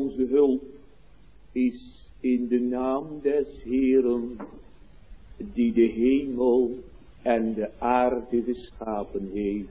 onze hulp is in de naam des Heeren, die de hemel en de aarde geschapen heeft,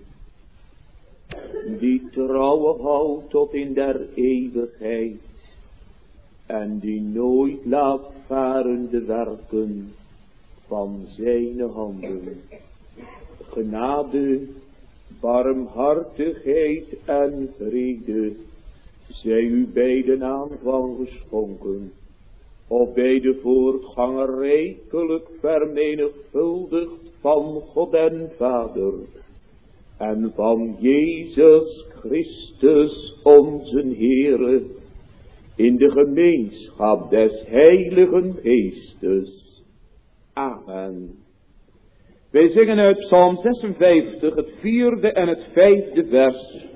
die trouw houdt tot in der eeuwigheid, en die nooit laat varen de werken van zijn handen. Genade, barmhartigheid en vrede zij u bij de aanvang geschonken, of bij de voortganger rijkelijk vermenigvuldigd van God en Vader, en van Jezus Christus onze Heere, in de gemeenschap des Heiligen Geestes. Amen. Wij zingen uit Psalm 56 het 4e en het 5e vers.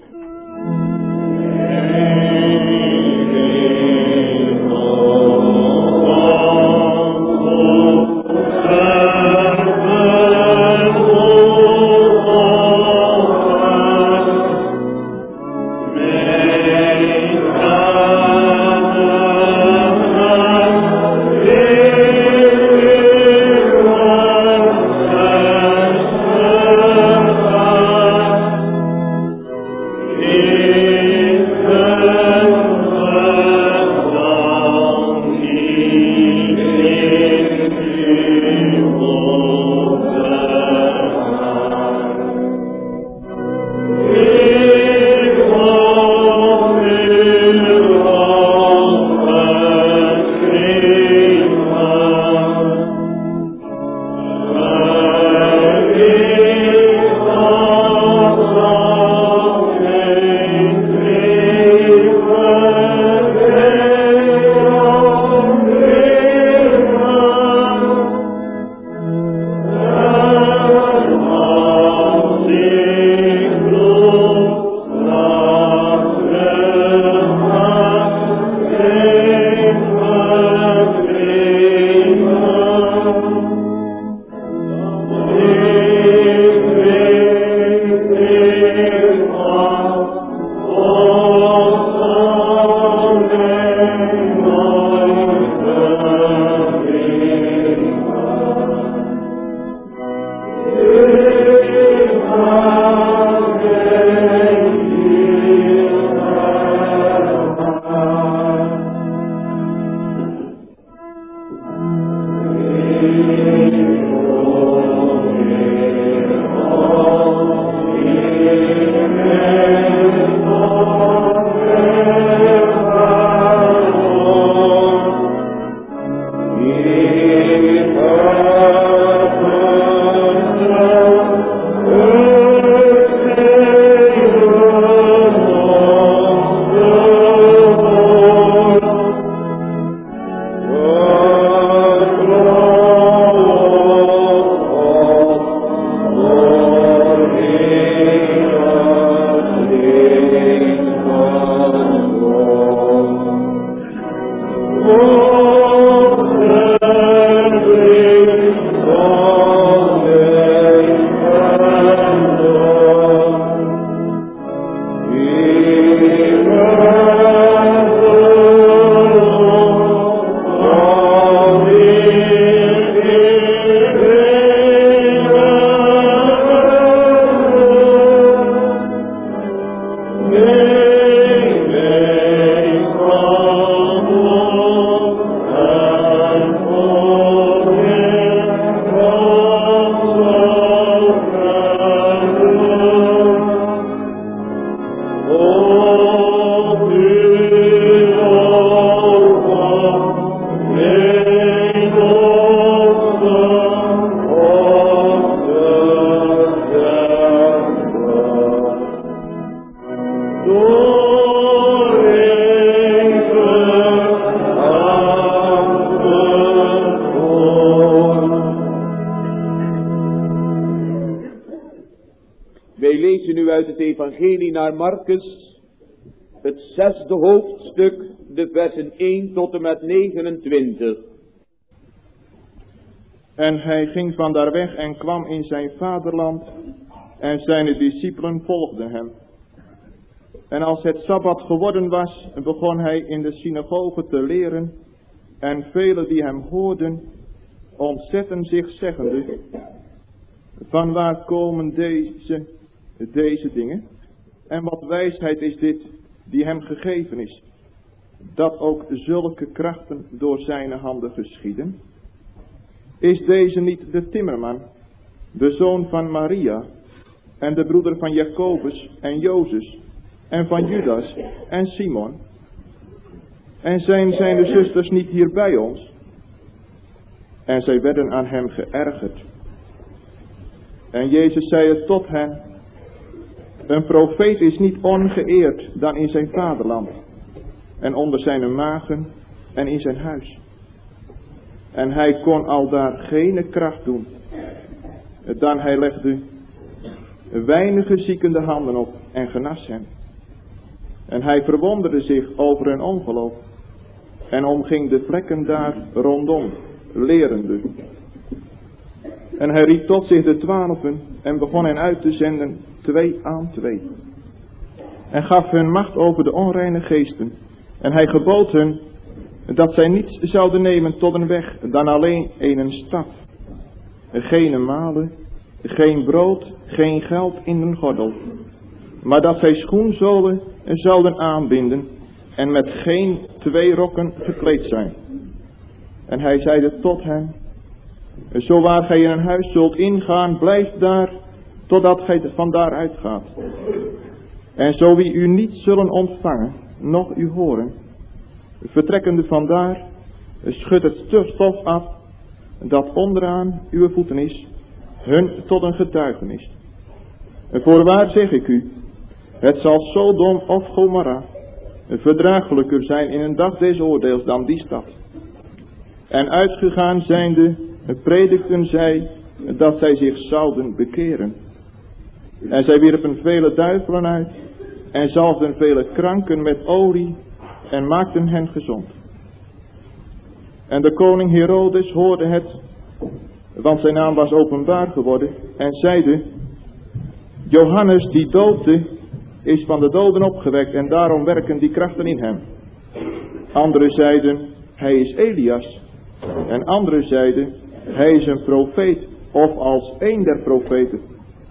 Evangelie naar Marcus, het 6e hoofdstuk, de versen 1 tot en met 29. En hij ging van daar weg en kwam in zijn vaderland, en zijn discipelen volgden hem. En als het Sabbat geworden was, begon hij in de synagoge te leren. En velen die hem hoorden, ontzetten zich zeggende: vanwaar komen deze dingen? En wat wijsheid is dit die hem gegeven is, dat ook zulke krachten door zijn handen geschieden? Is deze niet de timmerman, de zoon van Maria, en de broeder van Jacobus en Jozef, en van Judas en Simon? En zijn de zusters niet hier bij ons? En zij werden aan hem geërgerd. En Jezus zei tot hen: een profeet is niet ongeëerd dan in zijn vaderland, en onder zijn magen en in zijn huis. En hij kon aldaar geen kracht doen, dan hij legde weinige zieken de handen op en genas hen. En hij verwonderde zich over hun ongeloof en omging de vlekken daar rondom, lerende. En hij riep tot zich de 12 en begon hen uit te zenden 2 aan 2. En gaf hun macht over de onreine geesten. En hij gebood hun dat zij niets zouden nemen tot een weg dan alleen een staf. Geen malen, geen brood, geen geld in een gordel. Maar dat zij schoenzolen zouden aanbinden en met geen 2 rokken gekleed zijn. En hij zeide tot hen: zo waar gij in een huis zult ingaan, blijf daar, totdat gij van daaruit gaat. En zo wie u niet zullen ontvangen, noch u horen, vertrekkende vandaar, schud het stof af, dat onderaan uw voeten is, hun tot een getuigenis. Voorwaar zeg ik u, het zal Sodom of Gomorra verdraaglijker zijn in een dag des oordeels dan die stad. En uitgegaan zijnde, predikten zij dat zij zich zouden bekeren. En zij wierpen vele duivelen uit en zalfden vele kranken met olie en maakten hen gezond. En de koning Herodes hoorde het, want zijn naam was openbaar geworden, en zeide: Johannes die doopte is van de doden opgewekt en daarom werken die krachten in hem. Anderen zeiden: hij is Elias. En anderen zeiden: hij is een profeet of als een der profeten.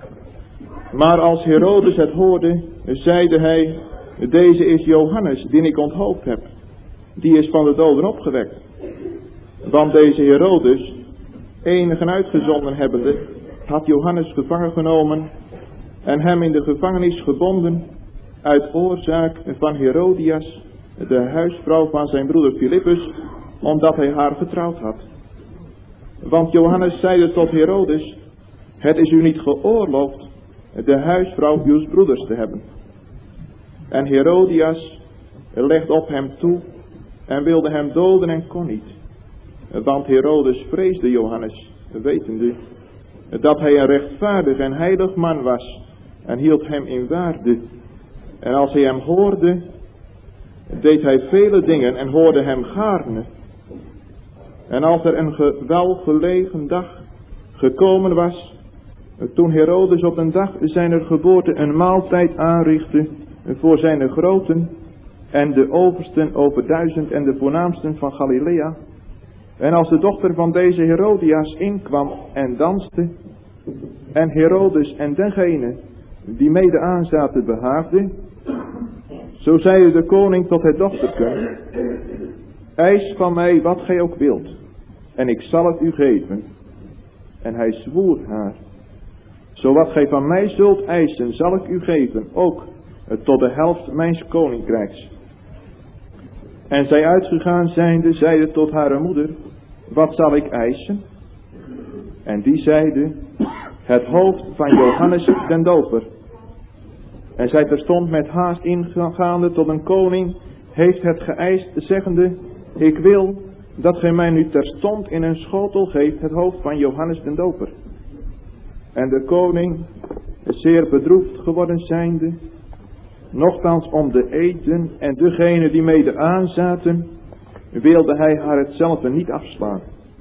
Maar als Herodes het hoorde, zeide hij: deze is Johannes die ik onthoofd heb. Die is van de doden opgewekt. Want deze Herodes, enigen uitgezonden hebbende, had Johannes gevangen genomen en hem in de gevangenis gebonden uit oorzaak van Herodias, de huisvrouw van zijn broeder Filippus, omdat hij haar getrouwd had. Want Johannes zeide tot Herodes: het is u niet geoorloofd de huisvrouw uws broeders te hebben. En Herodias legde op hem toe en wilde hem doden en kon niet. Want Herodes vreesde Johannes, wetende dat hij een rechtvaardig en heilig man was, en hield hem in waarde. En als hij hem hoorde, deed hij vele dingen en hoorde hem gaarne. En als er een welgelegen dag gekomen was, toen Herodes op een dag zijner geboorte een maaltijd aanrichtte voor zijn groten en de oversten over 1000 en de voornaamsten van Galilea. En als de dochter van deze Herodias inkwam en danste, en Herodes en degene die mede aanzaten behaagde, zo zeide de koning tot het dochterke: eis van mij wat gij ook wilt, en ik zal het u geven. En hij zwoer haar: zo wat gij van mij zult eisen, zal ik u geven, ook tot de helft mijns koninkrijks. En zij uitgegaan zijnde, zeide tot haar moeder: wat zal ik eisen? En die zeide: het hoofd van Johannes den Doper. En zij terstond met haast ingaande tot een koning heeft het geëist, zeggende: ik wil dat gij mij nu terstond in een schotel geeft het hoofd van Johannes den Doper. En de koning, zeer bedroefd geworden zijnde, nochtans om de eten en degene die mede aanzaten, wilde hij haar hetzelfde niet afslaan.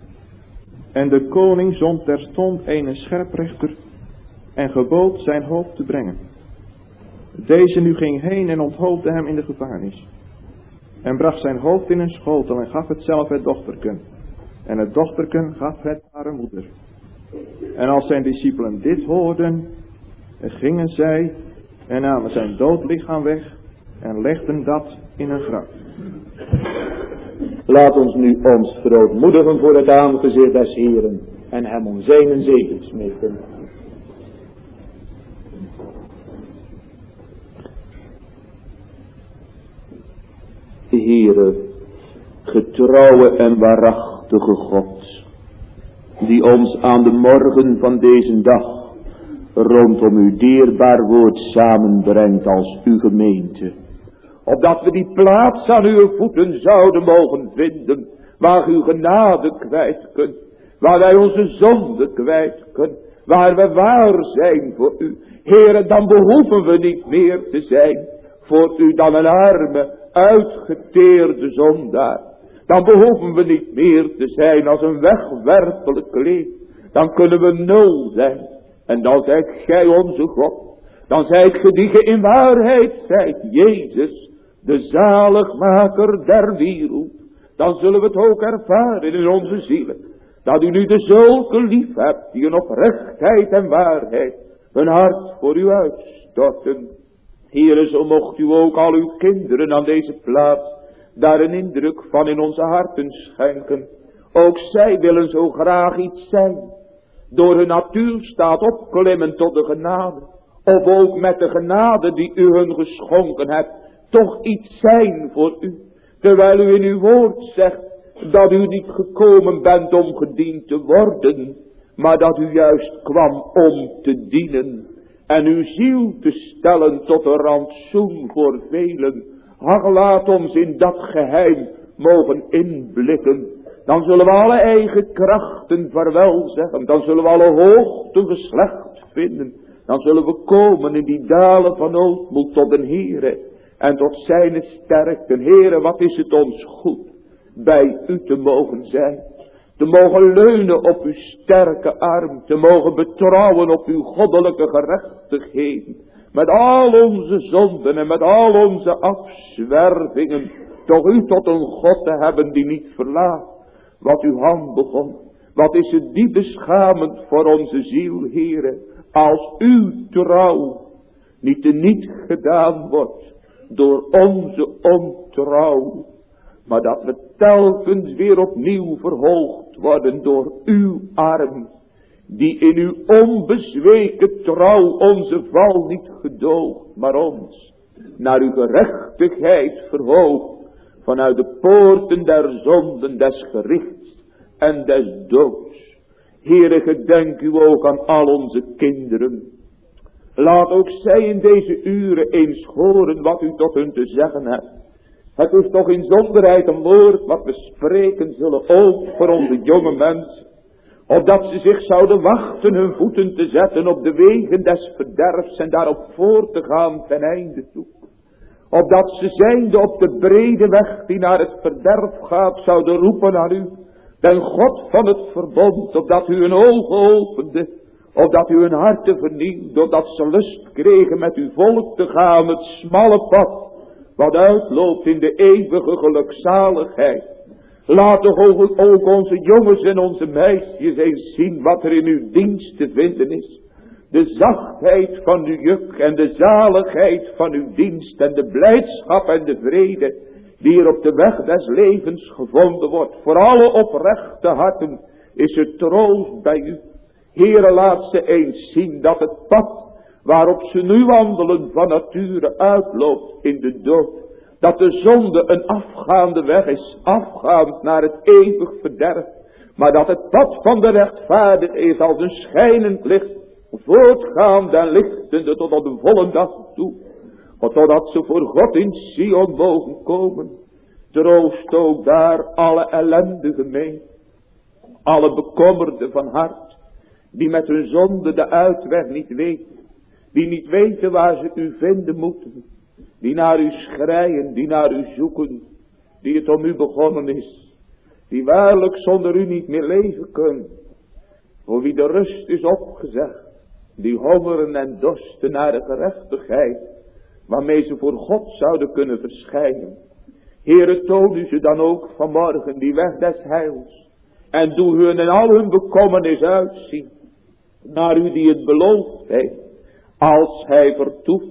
En de koning zond terstond een scherprechter en gebood zijn hoofd te brengen. Deze nu ging heen en onthoofde hem in de gevangenis. En bracht zijn hoofd in een schotel en gaf het zelf het dochterken. En het dochterken gaf het haar moeder. En als zijn discipelen dit hoorden, gingen zij en namen zijn dood lichaam weg en legden dat in een graf. Laat ons nu ons verootmoedigen voor het aangezicht des Heeren en hem om zijn zegen smeken. Heere, getrouwe en waarachtige God, die ons aan de morgen van deze dag rondom uw dierbaar woord samenbrengt als uw gemeente, opdat we die plaats aan uw voeten zouden mogen vinden, waar uw genade kwijt kunt, waar wij onze zonde kwijt kunnen, waar we waar zijn voor u. Heere, dan behoeven we niet meer te zijn voor u dan een arme, uitgeteerde zondaar. Dan behoeven we niet meer te zijn als een wegwerpelijk kleed. Dan kunnen we nul zijn. En dan zijt gij onze God. Dan zijt ge die ge in waarheid zijt, Jezus, de zaligmaker der wereld. Dan zullen we het ook ervaren in onze zielen, dat u nu de zulke lief hebt, die in oprechtheid en waarheid hun hart voor u uitstorten. Heere, zo mocht u ook al uw kinderen aan deze plaats daar een indruk van in onze harten schenken. Ook zij willen zo graag iets zijn, door hun natuurstaat opklimmen tot de genade, of ook met de genade die u hun geschonken hebt, toch iets zijn voor u, terwijl u in uw woord zegt dat u niet gekomen bent om gediend te worden, maar dat u juist kwam om te dienen en uw ziel te stellen tot een rantsoen voor velen. Ach, laat ons in dat geheim mogen inblikken. Dan zullen we alle eigen krachten vaarwel zeggen. Dan zullen we alle hoogten geslecht vinden. Dan zullen we komen in die dalen van ootmoed tot den Heere en tot zijn sterkte. Heere, wat is het ons goed bij u te mogen zijn. Te mogen leunen op uw sterke arm. Te mogen betrouwen op uw goddelijke gerechtigheden. Met al onze zonden en met al onze afzwervingen. Toch u tot een God te hebben die niet verlaat wat uw hand begon. Wat is het diep beschamend voor onze ziel, Heere, als uw trouw niet teniet gedaan wordt door onze ontrouw. Maar dat we telkens weer opnieuw verhoogd worden door uw arm, die in uw onbezweken trouw onze val niet gedoogt, maar ons naar uw gerechtigheid verhoogt, vanuit de poorten der zonden, des gerichts en des doods. Heere, gedenk u ook aan al onze kinderen. Laat ook zij in deze uren eens horen wat u tot hun te zeggen hebt. Het is toch in zonderheid een woord wat we spreken zullen ook voor onze jonge mensen. Opdat ze zich zouden wachten hun voeten te zetten op de wegen des verderfs en daarop voort te gaan ten einde toe. Opdat ze zijnde op de brede weg die naar het verderf gaat zouden roepen naar u, den God van het verbond, opdat u hun ogen opende, opdat u hun harten vernieuwde, opdat ze lust kregen met uw volk te gaan, het smalle pad wat uitloopt in de eeuwige gelukzaligheid. Laat toch ook onze jongens en onze meisjes eens zien wat er in uw dienst te vinden is. De zachtheid van uw juk en de zaligheid van uw dienst en de blijdschap en de vrede die er op de weg des levens gevonden wordt. Voor alle oprechte harten is er troost bij u. Heere, laat ze eens zien dat het pad waarop ze nu wandelen van nature uitloopt in de dood. Dat de zonde een afgaande weg is, afgaand naar het eeuwig verderf. Maar dat het pad van de rechtvaardig is als een schijnend licht, voortgaand en lichtende tot op de volle dag toe. Totdat ze voor God in Sion mogen komen. Troost ook daar alle ellendigen mee. Alle bekommerden van hart, die met hun zonde de uitweg niet weten. Die niet weten waar ze u vinden moeten. Die naar u schreien, die naar u zoeken. Die het om u begonnen is. Die waarlijk zonder u niet meer leven kunnen. Voor wie de rust is opgezegd. Die hongeren en dorsten naar de gerechtigheid. waarmee ze voor God zouden kunnen verschijnen. Heere, toon u ze dan ook vanmorgen die weg des heils. En doe hun in al hun bekommernis uitzien. Naar u die het beloofd heeft. Als hij vertoeft,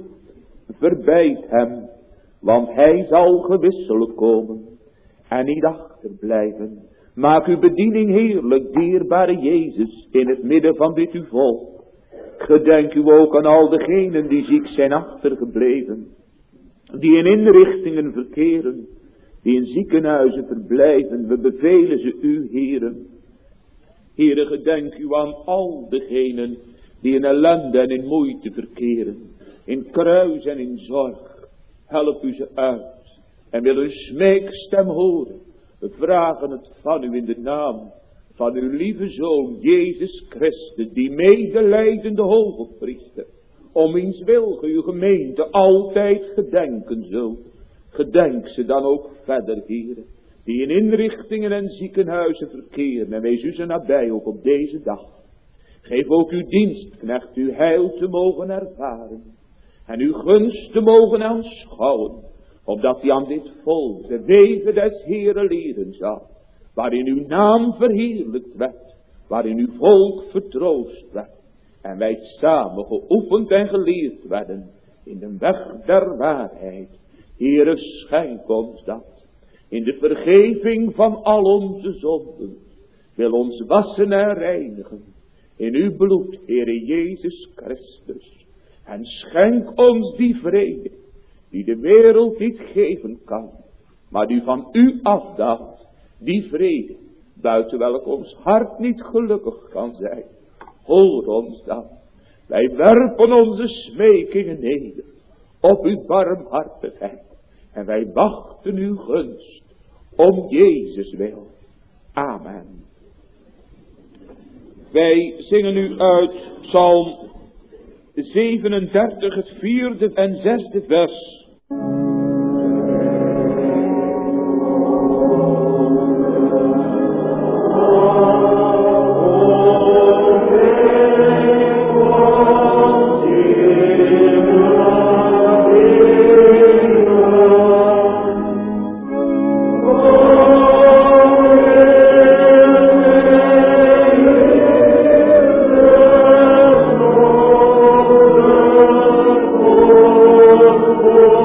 verbeid hem. Want hij zal gewisseld komen. En niet achterblijven. Maak uw bediening heerlijk, dierbare Jezus, in het midden van dit uw volk. Gedenk u ook aan al degenen die ziek zijn achtergebleven. Die in inrichtingen verkeren. Die in ziekenhuizen verblijven. We bevelen ze u, heren. Heren, gedenk u aan al degenen die in ellende en in moeite verkeren. In kruis en in zorg. Help u ze uit. En wil een smeekstem horen. We vragen het van u in de naam van uw lieve Zoon, Jezus Christus, die medelijdende hoge priester, om wiens wil ge uw gemeente altijd gedenken zult. Gedenk ze dan ook verder, heren, die in inrichtingen en ziekenhuizen verkeren, en wees u ze nabij ook op deze dag. Geef ook uw dienstknecht uw heil te mogen ervaren, en uw gunst te mogen aanschouwen, opdat hij aan dit volk de wegen des Heeren leren zal, waarin uw naam verheerlijkt werd, waarin uw volk vertroost werd, en wij samen geoefend en geleerd werden in de weg der waarheid. Heere, schenk ons dat, in de vergeving van al onze zonden, wil ons wassen en reinigen, in uw bloed, Heere Jezus Christus, en schenk ons die vrede, die de wereld niet geven kan, maar die van u afdaalt, die vrede, buiten welk ons hart niet gelukkig kan zijn. Hoor ons dan, wij werpen onze smekingen neder, op uw barmhartigheid, en wij wachten uw gunst, om Jezus wil. Amen. Wij zingen nu uit Psalm 37, het 4e en 6e vers. Oh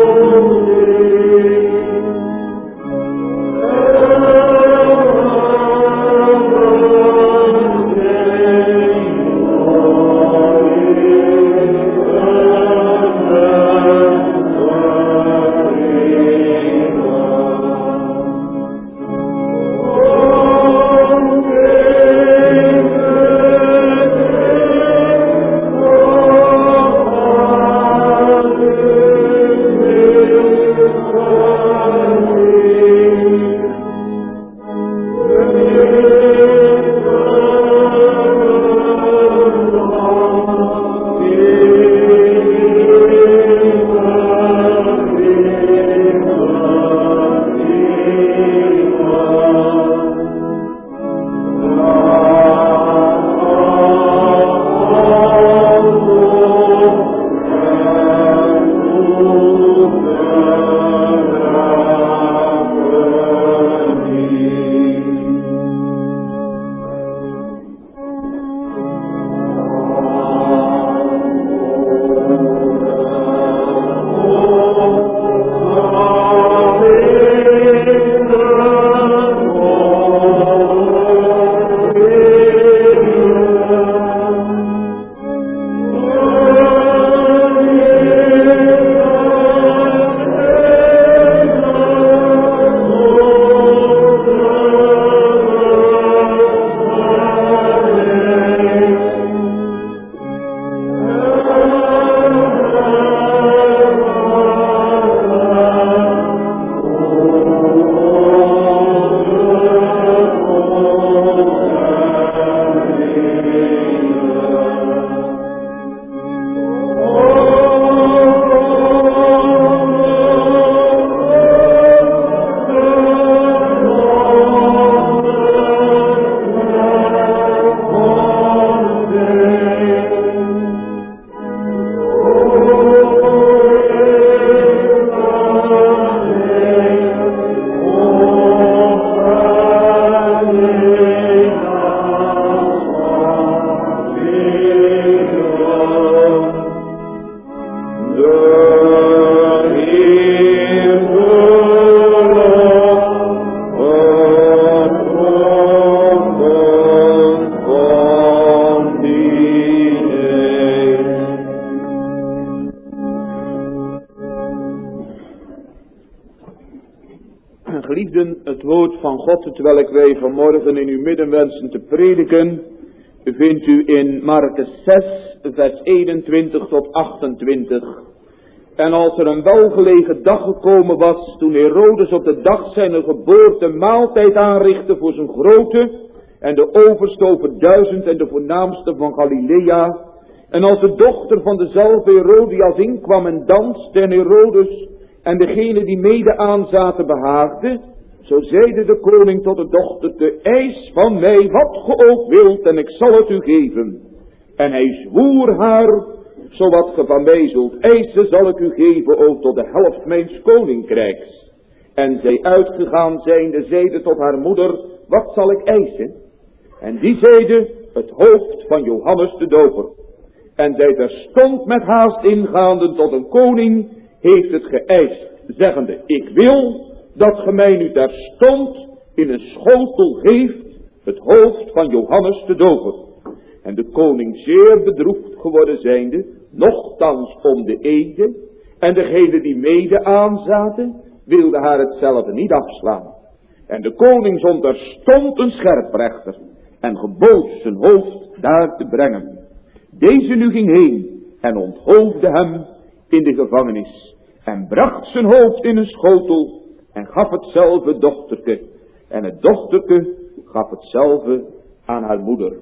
Geliefden, het woord van God, terwijl wij vanmorgen in uw midden wensen te prediken, vindt u in Markus 6, vers 21 tot 28. En als er een welgelegen dag gekomen was, toen Herodes op de dag zijn geboorte maaltijd aanrichtte voor zijn grote, en de overste over 1000 en de voornaamste van Galilea, en als de dochter van dezelfde Herodias inkwam en danste en Herodes en degene die mede aanzaten behaagde, zo zeide de koning tot de dochter, eis van mij wat ge ook wilt en ik zal het u geven. En hij zwoer haar, zo wat ge van mij zult eisen zal ik u geven, ook tot de helft mijns koninkrijks. En zij uitgegaan zijnde, zeide tot haar moeder, wat zal ik eisen? En die zeide, het hoofd van Johannes de Doper. En zij terstond met haast ingaande tot een koning, heeft het geëist, zeggende, ik wil dat ge mij nu terstond in een schotel geeft, het hoofd van Johannes de Doper. En de koning zeer bedroefd geworden zijnde, nochtans om de ede, en degene die mede aanzaten, wilde haar hetzelfde niet afslaan. En de koning zond terstond een scherprechter, en gebood zijn hoofd daar te brengen. Deze nu ging heen, en onthoofde hem in de gevangenis, en bracht zijn hoofd in een schotel, en gaf hetzelfde dochterke, en het dochterke gaf hetzelfde aan haar moeder.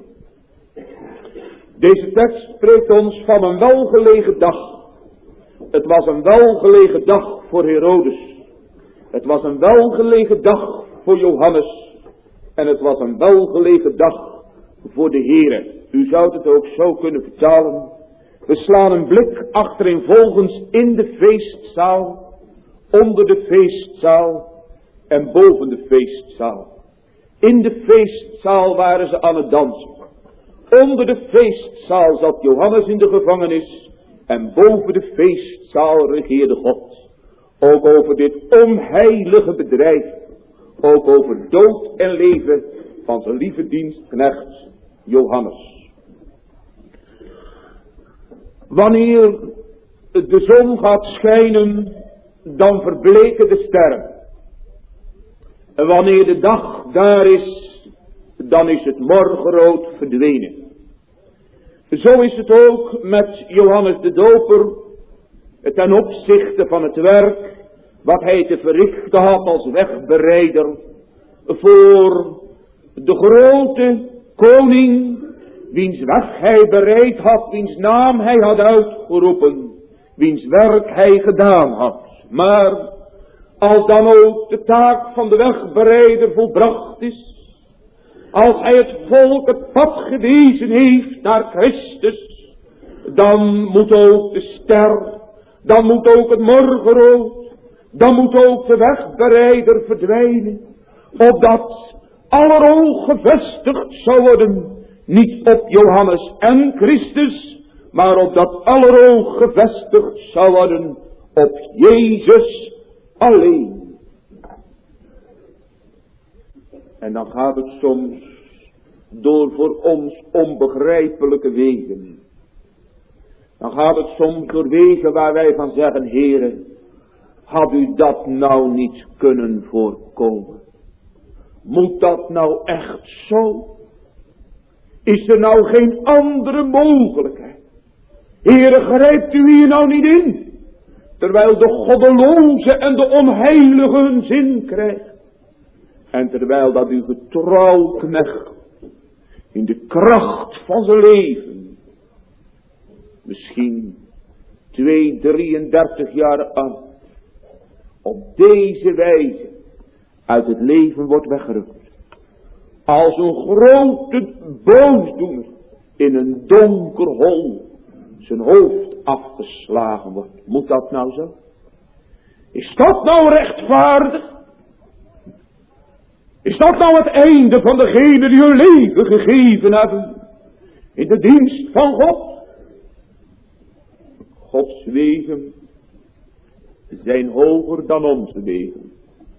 Deze tekst spreekt ons van een welgelegen dag. Het was een welgelegen dag voor Herodes. Het was een welgelegen dag voor Johannes. En het was een welgelegen dag voor de Heere. U zou het ook zo kunnen vertalen. We slaan een blik achtereenvolgens in de feestzaal, onder de feestzaal en boven de feestzaal. In de feestzaal waren ze aan het dansen. Onder de feestzaal zat Johannes in de gevangenis en boven de feestzaal regeerde God. Ook over dit onheilige bedrijf, ook over dood en leven van zijn lieve dienstknecht Johannes. Wanneer de zon gaat schijnen, dan verbleken de sterren. En wanneer de dag daar is, dan is het morgenrood verdwenen. Zo is het ook met Johannes de Doper ten opzichte van het werk wat hij te verrichten had als wegbereider voor de grote koning, wiens weg hij bereid had, wiens naam hij had uitgeroepen, wiens werk hij gedaan had. Maar als dan ook de taak van de wegbereider volbracht is, als hij het volk het pad gewezen heeft naar Christus, dan moet ook de ster, dan moet ook het morgenrood, dan moet ook de wegbereider verdwijnen, opdat aller oog gevestigd zou worden, niet op Johannes en Christus, maar opdat aller oog gevestigd zou worden op Jezus alleen. En dan gaat het soms door voor ons onbegrijpelijke wegen. Dan gaat het soms door wegen waar wij van zeggen, Heere, had u dat nou niet kunnen voorkomen? Moet dat nou echt zo? Is er nou geen andere mogelijkheid? Heere, grijpt u hier nou niet in? Terwijl de goddeloze en de onheilige hun zin krijgt. En terwijl dat uw getrouw knecht in de kracht van zijn leven misschien 33 jaar oud op deze wijze uit het leven wordt weggerukt. Als een grote boosdoener in een donker hol zijn hoofd afgeslagen wordt. Moet dat nou zo? Is dat nou rechtvaardig? Is dat nou het einde van degenen die hun leven gegeven hebben in de dienst van God? Gods wegen zijn hoger dan onze wegen.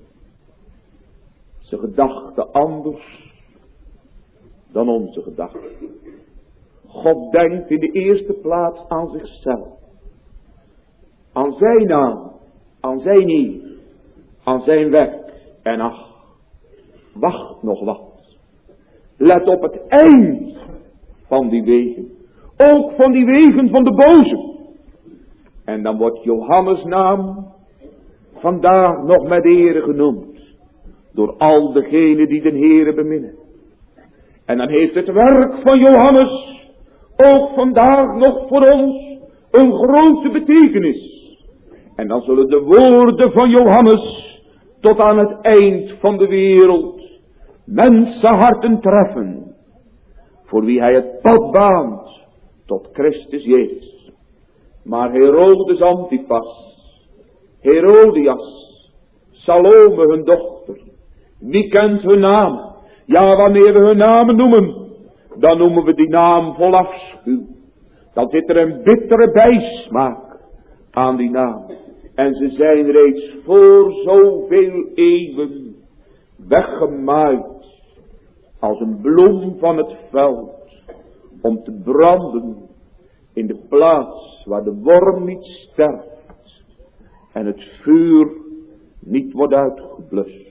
Zijn gedachten anders dan onze gedachten. God denkt in de eerste plaats aan zichzelf. Aan zijn naam, aan zijn eer, aan zijn werk En ach, wacht nog wat. Let op het eind van die wegen. Ook van die wegen van de boze. En dan wordt Johannes' naam vandaag nog met ere genoemd. Door al degenen die de Heere beminnen. En dan heeft het werk van Johannes ook vandaag nog voor ons een grote betekenis. En dan zullen de woorden van Johannes tot aan het eind van de wereld mensenharten treffen. Voor wie hij het pad baant tot Christus Jezus. Maar Herodes Antipas, Herodias, Salome hun dochter. Wie kent hun naam? Ja, wanneer we hun namen noemen, dan noemen we die naam vol afschuw. Dan zit er een bittere bijsmaak aan die naam. En ze zijn reeds voor zoveel eeuwen weggemaaid als een bloem van het veld, om te branden in de plaats waar de worm niet sterft en het vuur niet wordt uitgeblust.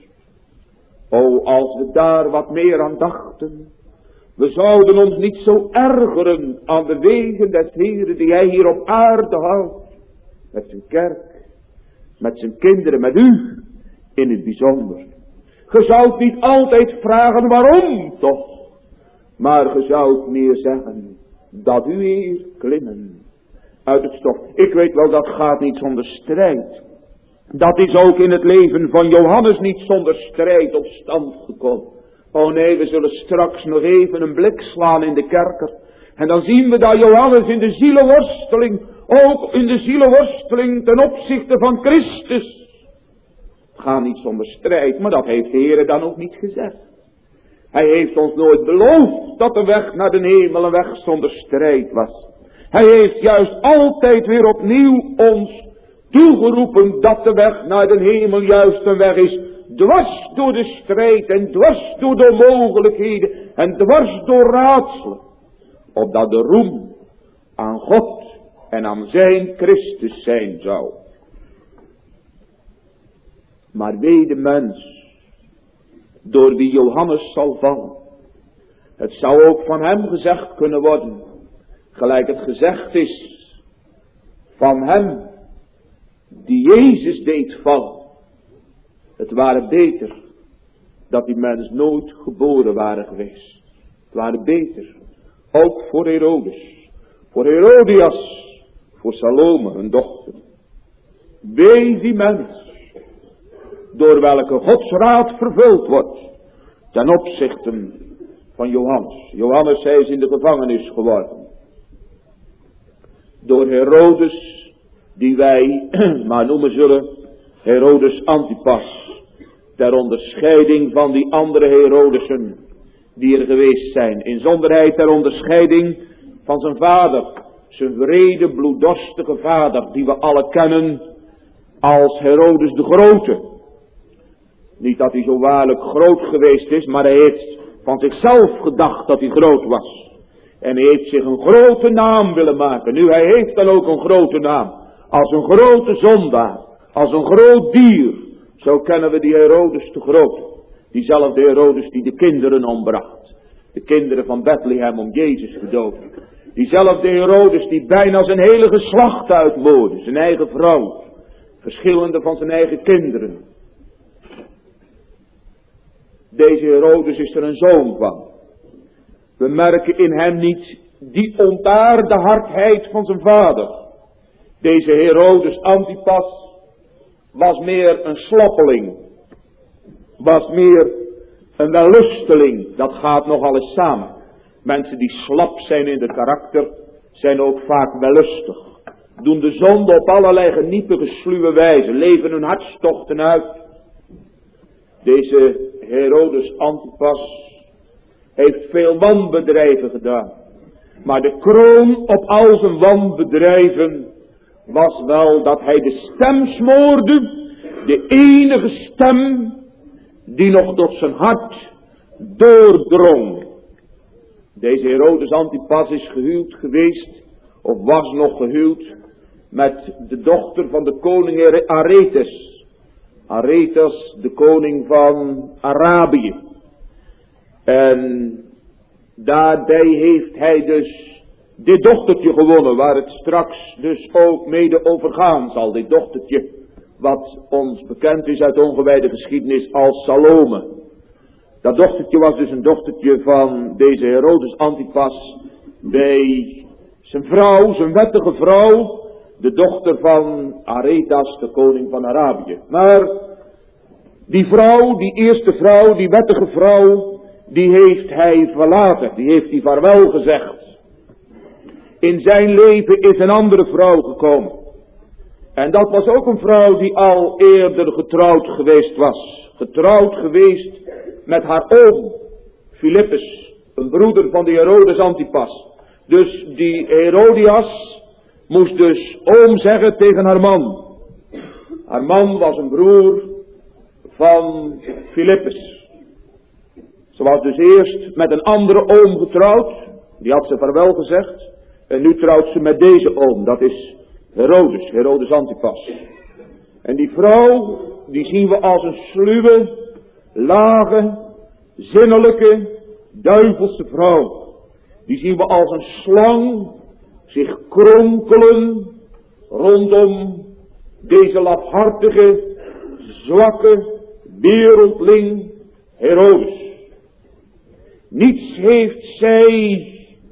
O, als we daar wat meer aan dachten, we zouden ons niet zo ergeren aan de wegen des Heeren die hij hier op aarde houdt, met zijn kerk, met zijn kinderen, met u in het bijzonder. Je zou niet altijd vragen waarom toch, maar je zou meer zeggen dat u hier klimmen uit het stof. Ik weet wel, dat gaat niet zonder strijd. Dat is ook in het leven van Johannes niet zonder strijd op stand gekomen. Oh nee, we zullen straks nog even een blik slaan in de kerker. En dan zien we dat Johannes in de zielenworsteling, ook in de zielenworsteling ten opzichte van Christus. Het gaat niet zonder strijd, maar dat heeft de Heer dan ook niet gezegd. Hij heeft ons nooit beloofd dat de weg naar de hemel een weg zonder strijd was. Hij heeft juist altijd weer opnieuw ons toegeroepen dat de weg naar de hemel juist een weg is. Dwars door de strijd en dwars door de onmogelijkheden en dwars door raadselen. Opdat de roem aan God en aan zijn Christus zijn zou. Maar wee de mens door wie Johannes zal vallen. Het zou ook van hem gezegd kunnen worden, gelijk het gezegd is van hem die Jezus deed vallen. Het ware beter dat die mens nooit geboren waren geweest. Het ware beter, ook voor Herodes, voor Herodias, voor Salome, hun dochter. Wee die mens, door welke Gods raad vervuld wordt, ten opzichte van Johannes. Johannes, hij is in de gevangenis geworden. Door Herodes, die wij maar noemen zullen Herodes Antipas. Ter onderscheiding van die andere Herodesen die er geweest zijn. Inzonderheid ter onderscheiding van zijn vader. Zijn wrede, bloeddorstige vader, die we alle kennen als Herodes de Grote. Niet dat hij zo waarlijk groot geweest is, maar hij heeft van zichzelf gedacht dat hij groot was. En hij heeft zich een grote naam willen maken. Nu, hij heeft dan ook een grote naam. Als een grote zondaar, als een groot dier. Zo kennen we die Herodes de Grote. Diezelfde Herodes die de kinderen ombracht. De kinderen van Bethlehem om Jezus te doden. Diezelfde Herodes die bijna zijn hele geslacht uitmoordde. Zijn eigen vrouw. Verschillende van zijn eigen kinderen. Deze Herodes is er een zoon van. We merken in hem niet die ontaarde hardheid van zijn vader. Deze Herodes Antipas was meer een sloppeling. Was meer een wellusteling. Dat gaat nogal eens samen. Mensen die slap zijn in het karakter, zijn ook vaak wellustig. Doen de zonde op allerlei geniepige sluwe wijze. Leven hun hartstochten uit. Deze Herodes Antipas heeft veel wanbedrijven gedaan. Maar de kroon op al zijn wanbedrijven was wel dat hij de stem smoorde. De enige stem die nog tot zijn hart doordrong. Deze Herodes Antipas is gehuwd geweest, of was nog gehuwd, met de dochter van de koning Aretas. Aretas, de koning van Arabië. En daarbij heeft hij dus dit dochtertje gewonnen, waar het straks dus ook mede over gaan zal. Dit dochtertje, wat ons bekend is uit ongewijde geschiedenis als Salome. Dat dochtertje was dus een dochtertje van deze Herodes Antipas bij zijn vrouw, zijn wettige vrouw, de dochter van Aretas, de koning van Arabië. Maar die vrouw, die eerste vrouw, die wettige vrouw, die heeft hij verlaten, die heeft hij vaarwel gezegd. In zijn leven is een andere vrouw gekomen. En dat was ook een vrouw die al eerder getrouwd geweest was. Getrouwd geweest met haar oom, Philippus, een broeder van de Herodes Antipas. Dus die Herodias moest dus oom zeggen tegen haar man. Haar man was een broer van Philippus. Ze was dus eerst met een andere oom getrouwd. Die had ze vaarwel gezegd. En nu trouwt ze met deze oom. Dat is Herodes Antipas. En die vrouw, die zien we als een sluwe, lage, zinnelijke, duivelse vrouw. Die zien we als een slang zich kronkelen rondom deze lafhartige, zwakke wereldling Herodes. Niets heeft zij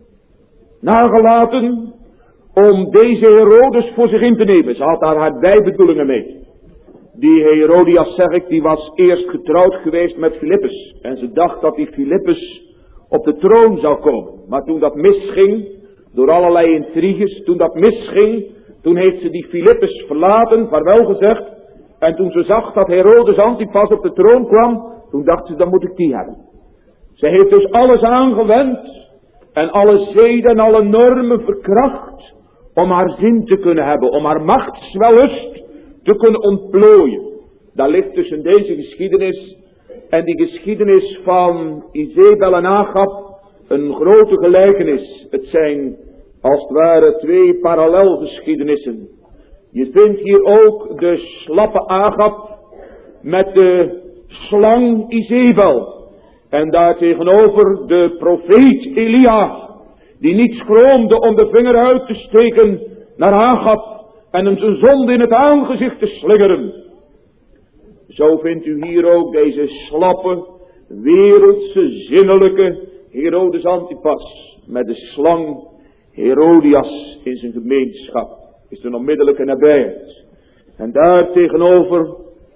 nagelaten om deze Herodes voor zich in te nemen. Ze had daar haar bijbedoelingen mee. Die Herodias, zeg ik, die was eerst getrouwd geweest met Philippus. En ze dacht dat die Philippus op de troon zou komen. Maar toen dat misging, door allerlei intriges, toen dat misging, toen heeft ze die Philippus verlaten, vaarwel gezegd. En toen ze zag dat Herodes Antipas op de troon kwam, toen dacht ze, dan moet ik die hebben. Ze heeft dus alles aangewend en alle zeden en alle normen verkracht om haar zin te kunnen hebben, om haar machtswellust te kunnen ontplooien. Daar ligt tussen deze geschiedenis en die geschiedenis van Izebel en Agab een grote gelijkenis. Het zijn als het ware twee parallelgeschiedenissen. Je vindt hier ook de slappe Agab met de slang Izebel. En daartegenover de profeet Elia, die niet schroomde om de vinger uit te steken naar Agab en hem zijn zonde in het aangezicht te slingeren. Zo vindt u hier ook deze slappe, wereldse, zinnelijke Herodes Antipas met de slang Herodias in zijn gemeenschap. Is een onmiddellijke nabijheid. En daartegenover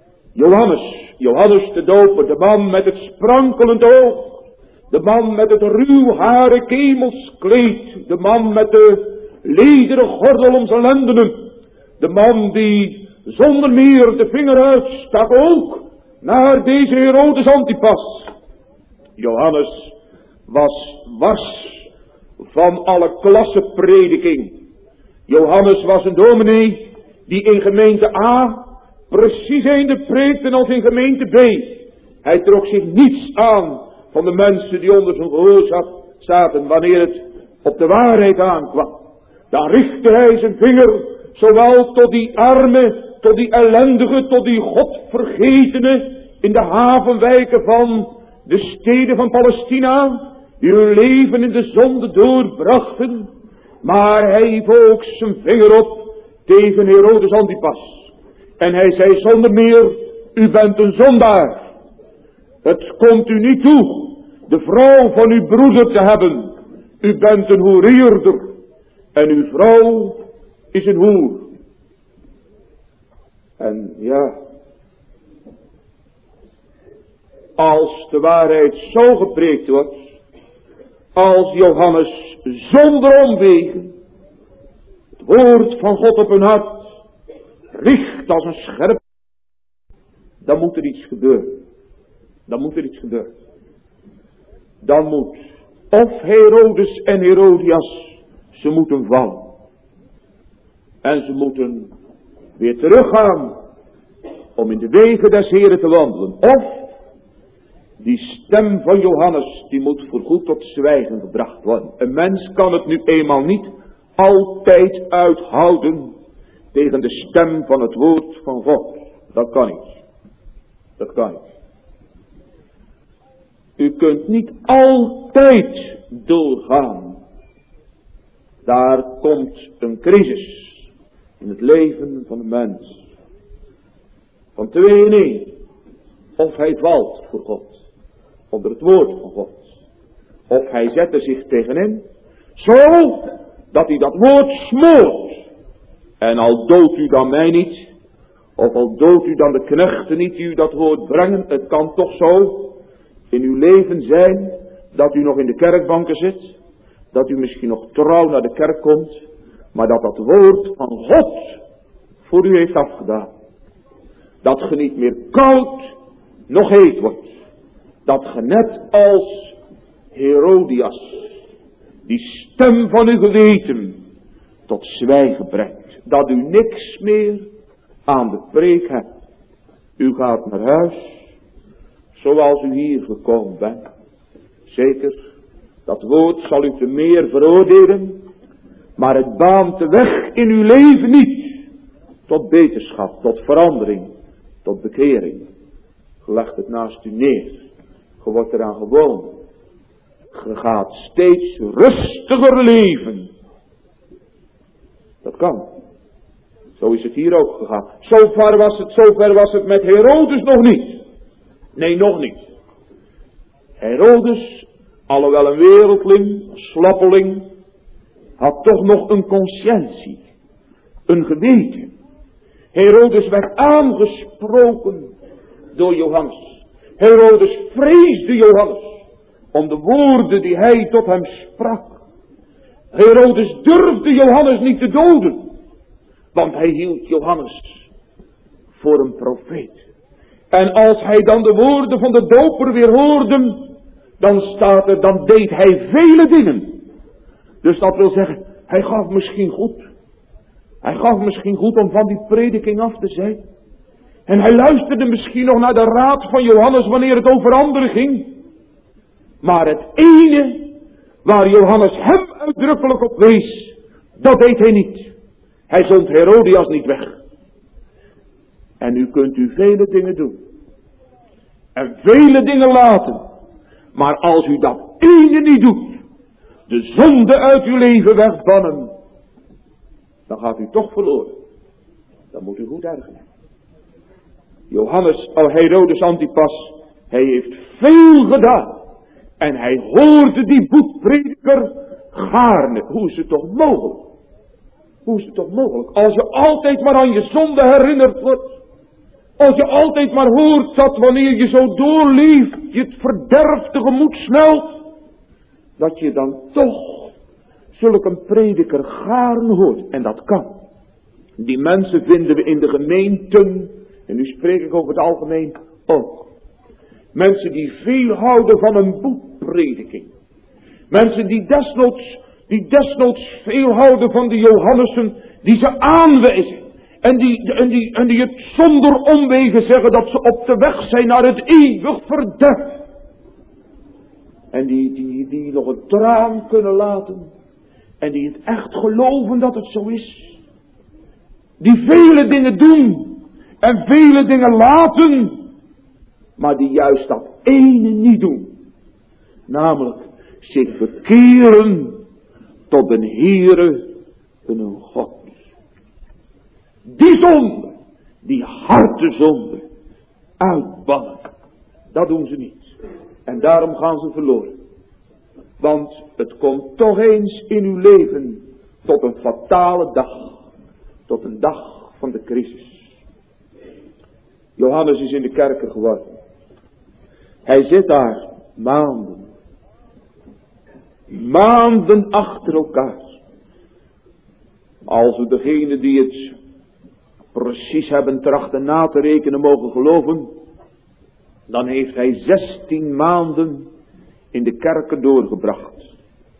Johannes de Doper, de man met het sprankelend oog, de man met het ruwharen kemelskleed, de man met de lederen gordel om zijn lendenen, de man die zonder meer de vinger uitstak ook naar deze Herodes Antipas. Johannes was wars van alle klassenprediking. Johannes was een dominee die in gemeente A precies eender preekte als in gemeente B. Hij trok zich niets aan van de mensen die onder zijn gehoor zaten wanneer het op de waarheid aankwam. Dan richtte hij zijn vinger zowel tot die arme, tot die ellendige, tot die godvergetene in de havenwijken van de steden van Palestina, die hun leven in de zonde doorbrachten. Maar hij hief ook zijn vinger op tegen Herodes Antipas. En hij zei zonder meer, u bent een zondaar. Het komt u niet toe de vrouw van uw broeder te hebben. U bent een hoerierder. En uw vrouw is een hoer. En ja, als de waarheid zo gepreekt wordt, als Johannes zonder omwegen het woord van God op hun hart richt als een scherp, dan moet er iets gebeuren. Dan moet er iets gebeuren. Dan moet of Herodes en Herodias, ze moeten vallen. En ze moeten weer teruggaan om in de wegen des Heren te wandelen. Of die stem van Johannes, die moet voorgoed tot zwijgen gebracht worden. Een mens kan het nu eenmaal niet altijd uithouden tegen de stem van het woord van God. Dat kan niet. Dat kan niet. U kunt niet altijd doorgaan. Daar komt een crisis in het leven van de mens. Van 2 in 1. Of hij valt voor God. Onder het woord van God. Of hij zet er zich tegenin. Zo dat hij dat woord smoort. En al doodt u dan mij niet. Of al doodt u dan de knechten niet die u dat woord brengen. Het kan toch zo in uw leven zijn dat u nog in de kerkbanken zit. Dat u misschien nog trouw naar de kerk komt. Maar dat dat woord van God voor u heeft afgedaan. Dat ge niet meer koud nog heet wordt. Dat ge net als Herodias die stem van uw geweten tot zwijgen brengt. Dat u niks meer aan de preek hebt. U gaat naar huis zoals u hier gekomen bent. Zeker, dat woord zal u te meer veroordelen. Maar het baant de weg in uw leven niet. Tot beterschap, tot verandering, tot bekering. Je legt het naast u neer. Je wordt eraan gewoon. Je gaat steeds rustiger leven. Dat kan. Zo is het hier ook gegaan. Zover was het met Herodes nog niet. Nee, nog niet. Herodes, alhoewel een wereldling, een slappeling, had toch nog een conscientie. Een geweten. Herodes werd aangesproken door Johannes. Herodes vreesde Johannes om de woorden die hij tot hem sprak. Herodes durfde Johannes niet te doden. Want hij hield Johannes voor een profeet. En als hij dan de woorden van de doper weer hoorde, dan staat er, dan deed hij vele dingen. Dus dat wil zeggen, hij gaf misschien goed. Hij gaf misschien goed om van die prediking af te zijn. En hij luisterde misschien nog naar de raad van Johannes wanneer het over anderen ging. Maar het ene waar Johannes hem uitdrukkelijk op wees, dat deed hij niet. Hij zond Herodias niet weg. En nu kunt u vele dingen doen. En vele dingen laten. Maar als u dat ene niet doet, de zonde uit uw leven wegbannen, dan gaat u toch verloren. Dan moet u goed ergeren. Herodes Antipas, hij heeft veel gedaan. En hij hoorde die boetprediker gaarne. Hoe is het toch mogelijk? Hoe is het toch mogelijk? Als je altijd maar aan je zonde herinnerd wordt. Als je altijd maar hoort dat wanneer je zo doorleeft, je het verderf tegemoet snelt. Dat je dan toch zulk een prediker gaarne hoort. En dat kan. Die mensen vinden we in de gemeenten. En nu spreek ik over het algemeen ook. Mensen die veel houden van een boetprediking. Mensen die desnoods veel houden van de Johannessen. Die ze aanwijzen. En die het zonder omwegen zeggen dat ze op de weg zijn naar het eeuwig verderf. En die nog een traan kunnen laten. En die het echt geloven dat het zo is. Die vele dingen doen. En vele dingen laten. Maar die juist dat ene niet doen. Namelijk zich bekeren tot de Heere hun God. Die zonde, die hartezonde, uitbannen. Dat doen ze niet. En daarom gaan ze verloren. Want het komt toch eens in uw leven tot een fatale dag. Tot een dag van de crisis. Johannes is in de kerker geworden. Hij zit daar maanden. Maanden achter elkaar. Als we degene die het precies hebben trachten na te rekenen mogen geloven, dan heeft hij 16 maanden in de kerken doorgebracht.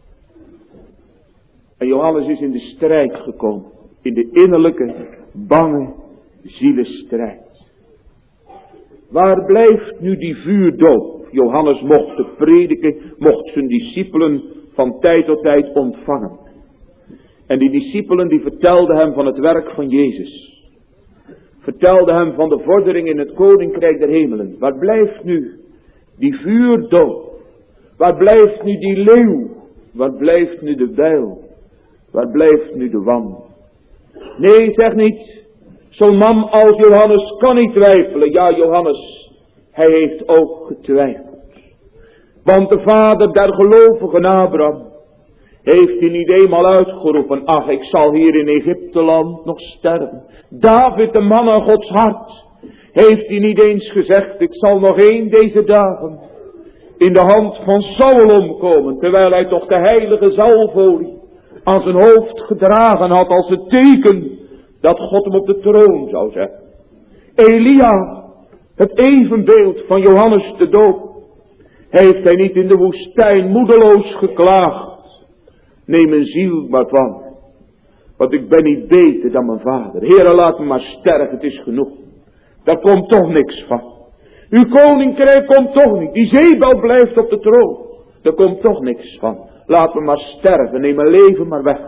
En Johannes is in de strijd gekomen. In de innerlijke, bange zielestrijd. Waar blijft nu die vuurdoop? Johannes mocht te prediken, mocht zijn discipelen van tijd tot tijd ontvangen. En die discipelen die vertelden hem van het werk van Jezus. vertelde hem van de vordering in het koninkrijk der hemelen. Waar blijft nu die vuurdoop? Waar blijft nu die leeuw? Waar blijft nu de bijl? Waar blijft nu de wand? Nee, zeg niet, zo'n man als Johannes kan niet twijfelen. Ja, Johannes, hij heeft ook getwijfeld. Want de vader der gelovigen Abraham heeft hij niet eenmaal uitgeroepen: ach, ik zal hier in Egypteland nog sterven. David, de man aan Gods hart, heeft hij niet eens gezegd: ik zal nog één deze dagen in de hand van Saul omkomen, terwijl hij toch de heilige zalfolie aan zijn hoofd gedragen had als het teken dat God hem op de troon zou zetten. Elia, het evenbeeld van Johannes de Doop, heeft hij niet in de woestijn moedeloos geklaagd: neem mijn ziel maar van, want ik ben niet beter dan mijn vader. Heere, laat me maar sterven, het is genoeg. Daar komt toch niks van. Uw koninkrijk komt toch niet. Die Zebel blijft op de troon. Daar komt toch niks van. Laat me maar sterven, neem mijn leven maar weg.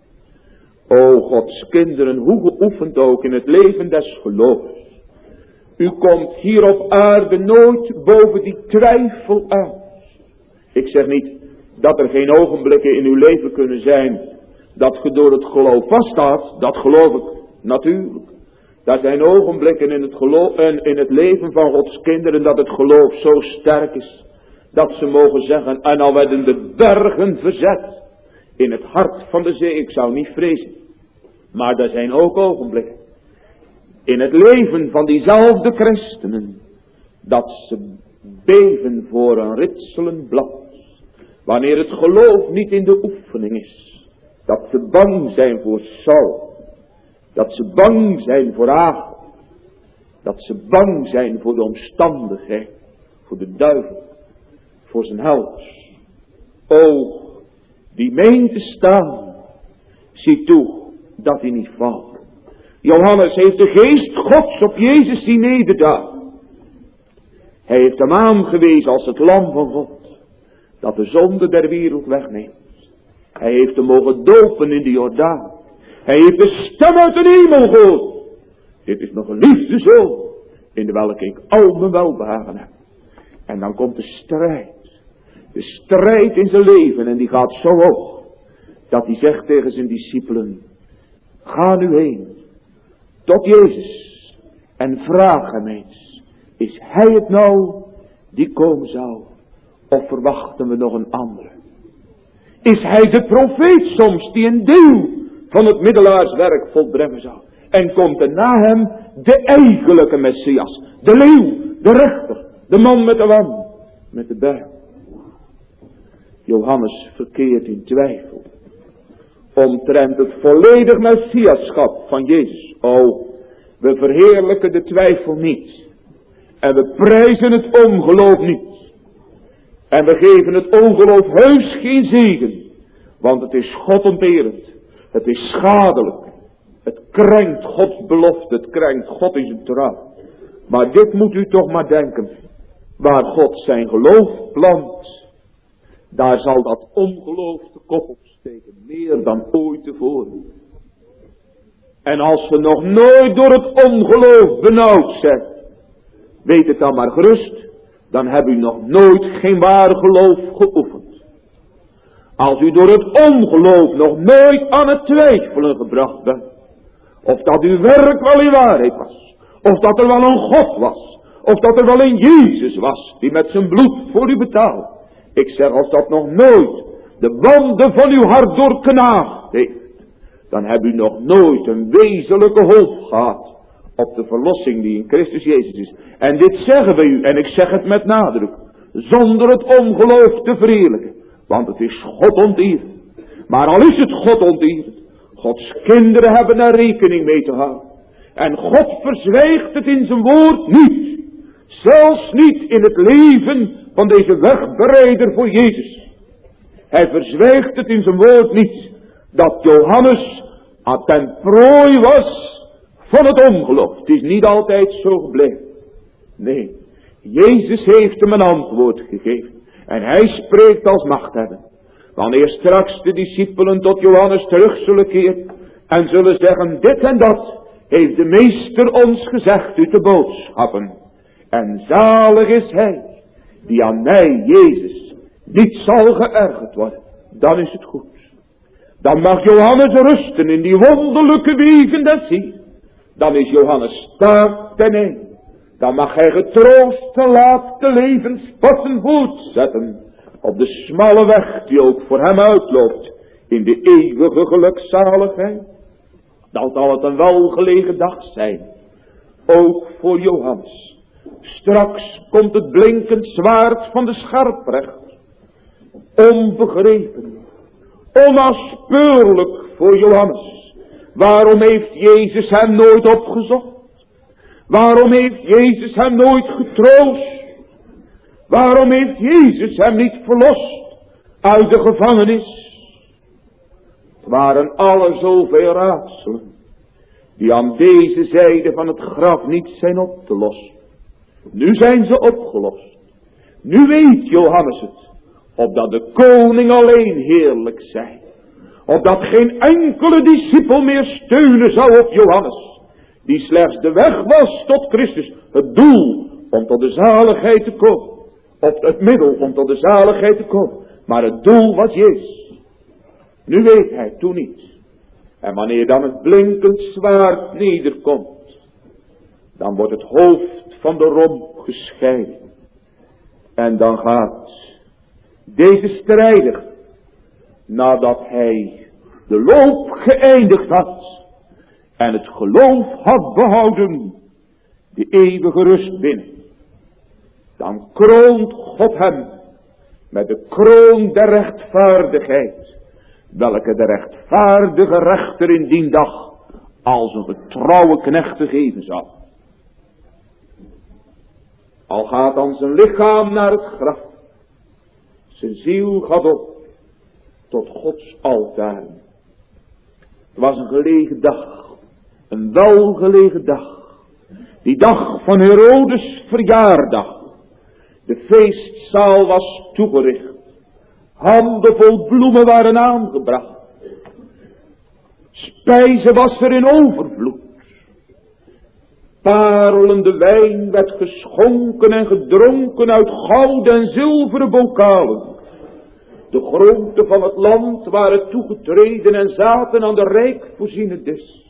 O Gods kinderen, hoe geoefend ook in het leven des geloofs. U komt hier op aarde nooit boven die twijfel uit. Ik zeg niet dat er geen ogenblikken in uw leven kunnen zijn dat ge door het geloof vaststaat. Dat geloof ik natuurlijk. Er zijn ogenblikken in het geloof en in het leven van Gods kinderen dat het geloof zo sterk is dat ze mogen zeggen: en al werden de bergen verzet in het hart van de zee, ik zou niet vrezen. Maar er zijn ook ogenblikken in het leven van diezelfde christenen dat ze beven voor een ritselend blad. Wanneer het geloof niet in de oefening is. Dat ze bang zijn voor Saul. Dat ze bang zijn voor Agab. Dat ze bang zijn voor de omstandigheid. Voor de duivel. Voor zijn hels. O, die meent te staan. Zie toe dat hij niet valt. Johannes heeft de geest Gods op Jezus zien nederdagen. Hij heeft hem aangewezen als het lam van God, dat de zonde der wereld wegneemt. Hij heeft hem mogen dopen in de Jordaan. Hij heeft de stem uit de hemel gehoord: dit is mijn geliefde zoon, in de welke ik al mijn welbehagen heb. En dan komt de strijd. De strijd in zijn leven, en die gaat zo hoog, dat hij zegt tegen zijn discipelen: ga nu heen tot Jezus en vraag hem eens: is hij het nou die komen zou? Of verwachten we nog een andere? Is hij de profeet soms die een deel van het middelaarswerk volbrengen zou? En komt er na hem de eigenlijke Messias, de leeuw, de rechter, de man met de wand, met de bijl. Johannes verkeert in twijfel omtrent het volledig Messiaschap van Jezus. O, we verheerlijken de twijfel niet. En we prijzen het ongeloof niet. En we geven het ongeloof heus geen zegen. Want het is godonterend. Het is schadelijk. Het krenkt Gods belofte. Het krenkt God in zijn trouw. Maar dit moet u toch maar denken. Waar God zijn geloof plant, daar zal dat ongeloof de kop opsteken. Meer dan ooit tevoren. En als we nog nooit door het ongeloof benauwd zijn, weet het dan maar gerust. Dan heb u nog nooit geen ware geloof geoefend. Als u door het ongeloof nog nooit aan het twijfelen gebracht bent. Of dat uw werk wel in waarheid was. Of dat er wel een God was. Of dat er wel een Jezus was die met zijn bloed voor u betaalde. Ik zeg, als dat nog nooit de wanden van uw hart doorknaagd heeft, dan heb u nog nooit een wezenlijke hoop gehad op de verlossing die in Christus Jezus is. En dit zeggen we u, en ik zeg het met nadruk, zonder het ongeloof te verheerlijken. Want het is God onteerd. Maar al is het God onteerd, Gods kinderen hebben daar rekening mee te houden. En God verzwijgt het in zijn woord niet. Zelfs niet in het leven van deze wegbereider voor Jezus. Hij verzwijgt het in zijn woord niet. Dat Johannes ten prooi was van het ongeloof. Het is niet altijd zo gebleven. Nee, Jezus heeft hem een antwoord gegeven. En hij spreekt als machthebber. Wanneer straks de discipelen tot Johannes terug zullen keren en zullen zeggen: dit en dat heeft de meester ons gezegd uit de boodschappen. En zalig is hij die aan mij, Jezus, niet zal geërgerd worden. Dan is het goed. Dan mag Johannes rusten in die wonderlijke wegen des Ziels. Dan is Johannes sterk ten einde. Dan mag hij getroost te laat de levenspassen voortzetten. Op de smalle weg die ook voor hem uitloopt. In de eeuwige gelukzaligheid. Dan zal het een welgelegen dag zijn. Ook voor Johannes. Straks komt het blinkend zwaard van de scherprechter. Onbegrepen. Onnaspeurlijk voor Johannes. Waarom heeft Jezus hem nooit opgezocht? Waarom heeft Jezus hem nooit getroost? Waarom heeft Jezus hem niet verlost uit de gevangenis? Het waren alle zoveel raadselen die aan deze zijde van het graf niet zijn op te lossen. Nu zijn ze opgelost. Nu weet Johannes het. Opdat de koning alleen heerlijk zij. Opdat geen enkele discipel meer steunen zou op Johannes. Die slechts de weg was tot Christus. Het doel om tot de zaligheid te komen. Of het middel om tot de zaligheid te komen. Maar het doel was Jezus. Nu weet hij toen niet. En wanneer dan het blinkend zwaard nederkomt. Dan wordt het hoofd van de romp gescheiden. En dan gaat deze strijder, nadat hij de loop geëindigd had en het geloof had behouden, de eeuwige rust binnen. Dan kroont God hem met de kroon der rechtvaardigheid, welke de rechtvaardige rechter in die dag als een getrouwe knecht te geven zal. Al gaat dan zijn lichaam naar het graf, zijn ziel gaat op tot Gods altaar. Het was een gelegen dag, een welgelegen dag. Die dag van Herodes verjaardag. De feestzaal was toegericht. Handen vol bloemen waren aangebracht. Spijze was er in overvloed. Parelende wijn werd geschonken en gedronken uit goud en zilveren bokalen. De groenten van het land waren toegetreden en zaten aan de rijk voorziene dis.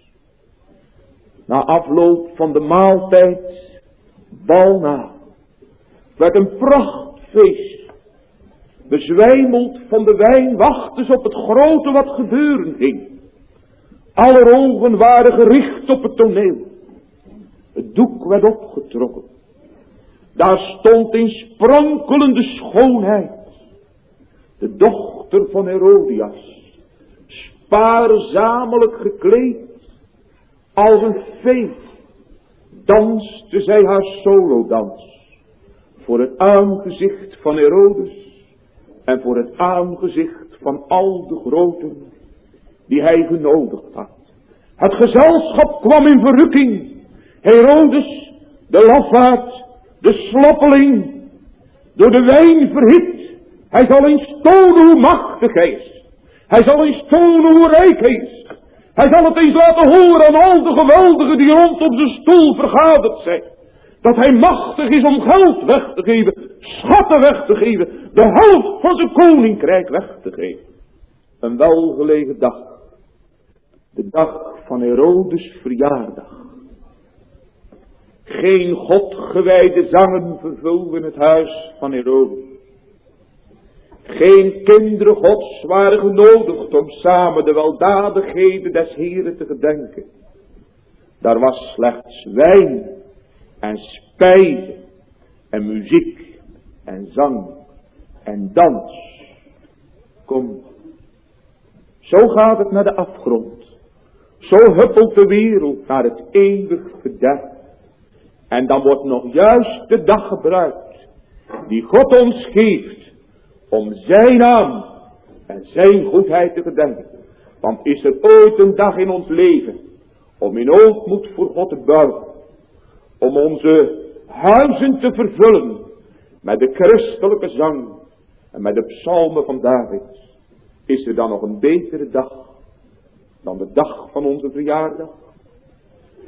Na afloop van de maaltijd, balna, werd een prachtfeest. Bezwijmeld van de wijn wachtten ze op het grote wat gebeuren ging. Aller ogen waren gericht op het toneel. Het doek werd opgetrokken. Daar stond in sprankelende schoonheid de dochter van Herodias, spaarzamelijk gekleed, als een fee, danste zij haar solodans, voor het aangezicht van Herodes en voor het aangezicht van al de groten die hij genodigd had. Het gezelschap kwam in verrukking. Herodes, de lafaard, de sloppeling, door de wijn verhit. Hij zal eens tonen hoe machtig hij is. Hij zal eens tonen hoe rijk hij is. Hij zal het eens laten horen aan al de geweldigen die rondom zijn stoel vergaderd zijn. Dat hij machtig is om geld weg te geven, schatten weg te geven, de helft van zijn koninkrijk weg te geven. Een welgelegen dag. De dag van Herodes verjaardag. Geen godgewijde zangen vervulden het huis van Herodes. Geen kinderen Gods waren genodigd om samen de weldadigheden des Heren te gedenken. Daar was slechts wijn en spijze en muziek en zang en dans. Kom, zo gaat het naar de afgrond. Zo huppelt de wereld naar het eeuwig verderf. En dan wordt nog juist de dag gebruikt die God ons geeft om zijn naam en zijn goedheid te gedenken. Want is er ooit een dag in ons leven om in ootmoed voor God te buigen, om onze huizen te vervullen met de christelijke zang en met de psalmen van David, is er dan nog een betere dag dan de dag van onze verjaardag?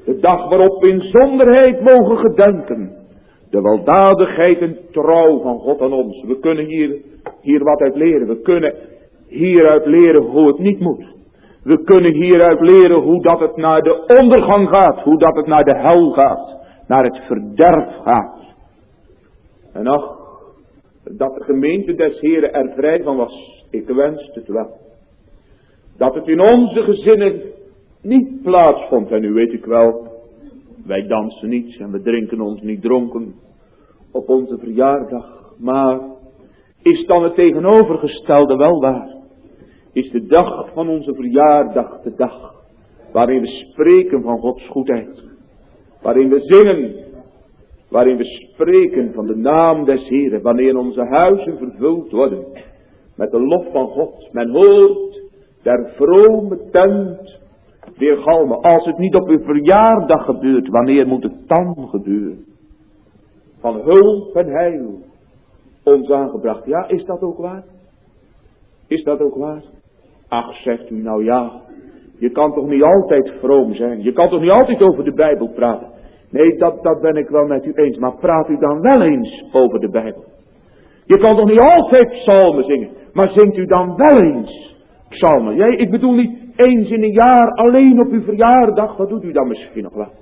De dag waarop we in zonderheid mogen gedenken. De weldadigheid en trouw van God aan ons. We kunnen hier wat uit leren. We kunnen hieruit leren hoe het niet moet. We kunnen hieruit leren hoe dat het naar de ondergang gaat. Hoe dat het naar de hel gaat. Naar het verderf gaat. En ach, dat de gemeente des Heren er vrij van was. Ik wens het wel. Dat het in onze gezinnen niet plaatsvond. En nu weet ik wel, wij dansen niet en we drinken ons niet dronken op onze verjaardag. Maar is dan het tegenovergestelde wel waar? Is de dag van onze verjaardag de dag waarin we spreken van Gods goedheid. Waarin we zingen. Waarin we spreken van de naam des Heren. Wanneer onze huizen vervuld worden met de lof van God. Men hoort der vrome tent weergalmen. Als het niet op uw verjaardag gebeurt, wanneer moet het dan gebeuren? Van hulp en heil ons aangebracht. Ja, is dat ook waar? Is dat ook waar? Ach, zegt u nou ja. Je kan toch niet altijd vroom zijn. Je kan toch niet altijd over de Bijbel praten. Nee, dat ben ik wel met u eens. Maar praat u dan wel eens over de Bijbel. Je kan toch niet altijd psalmen zingen. Maar zingt u dan wel eens psalmen. Ja, ik bedoel niet eens in een jaar alleen op uw verjaardag. Dat doet u dan misschien nog wel.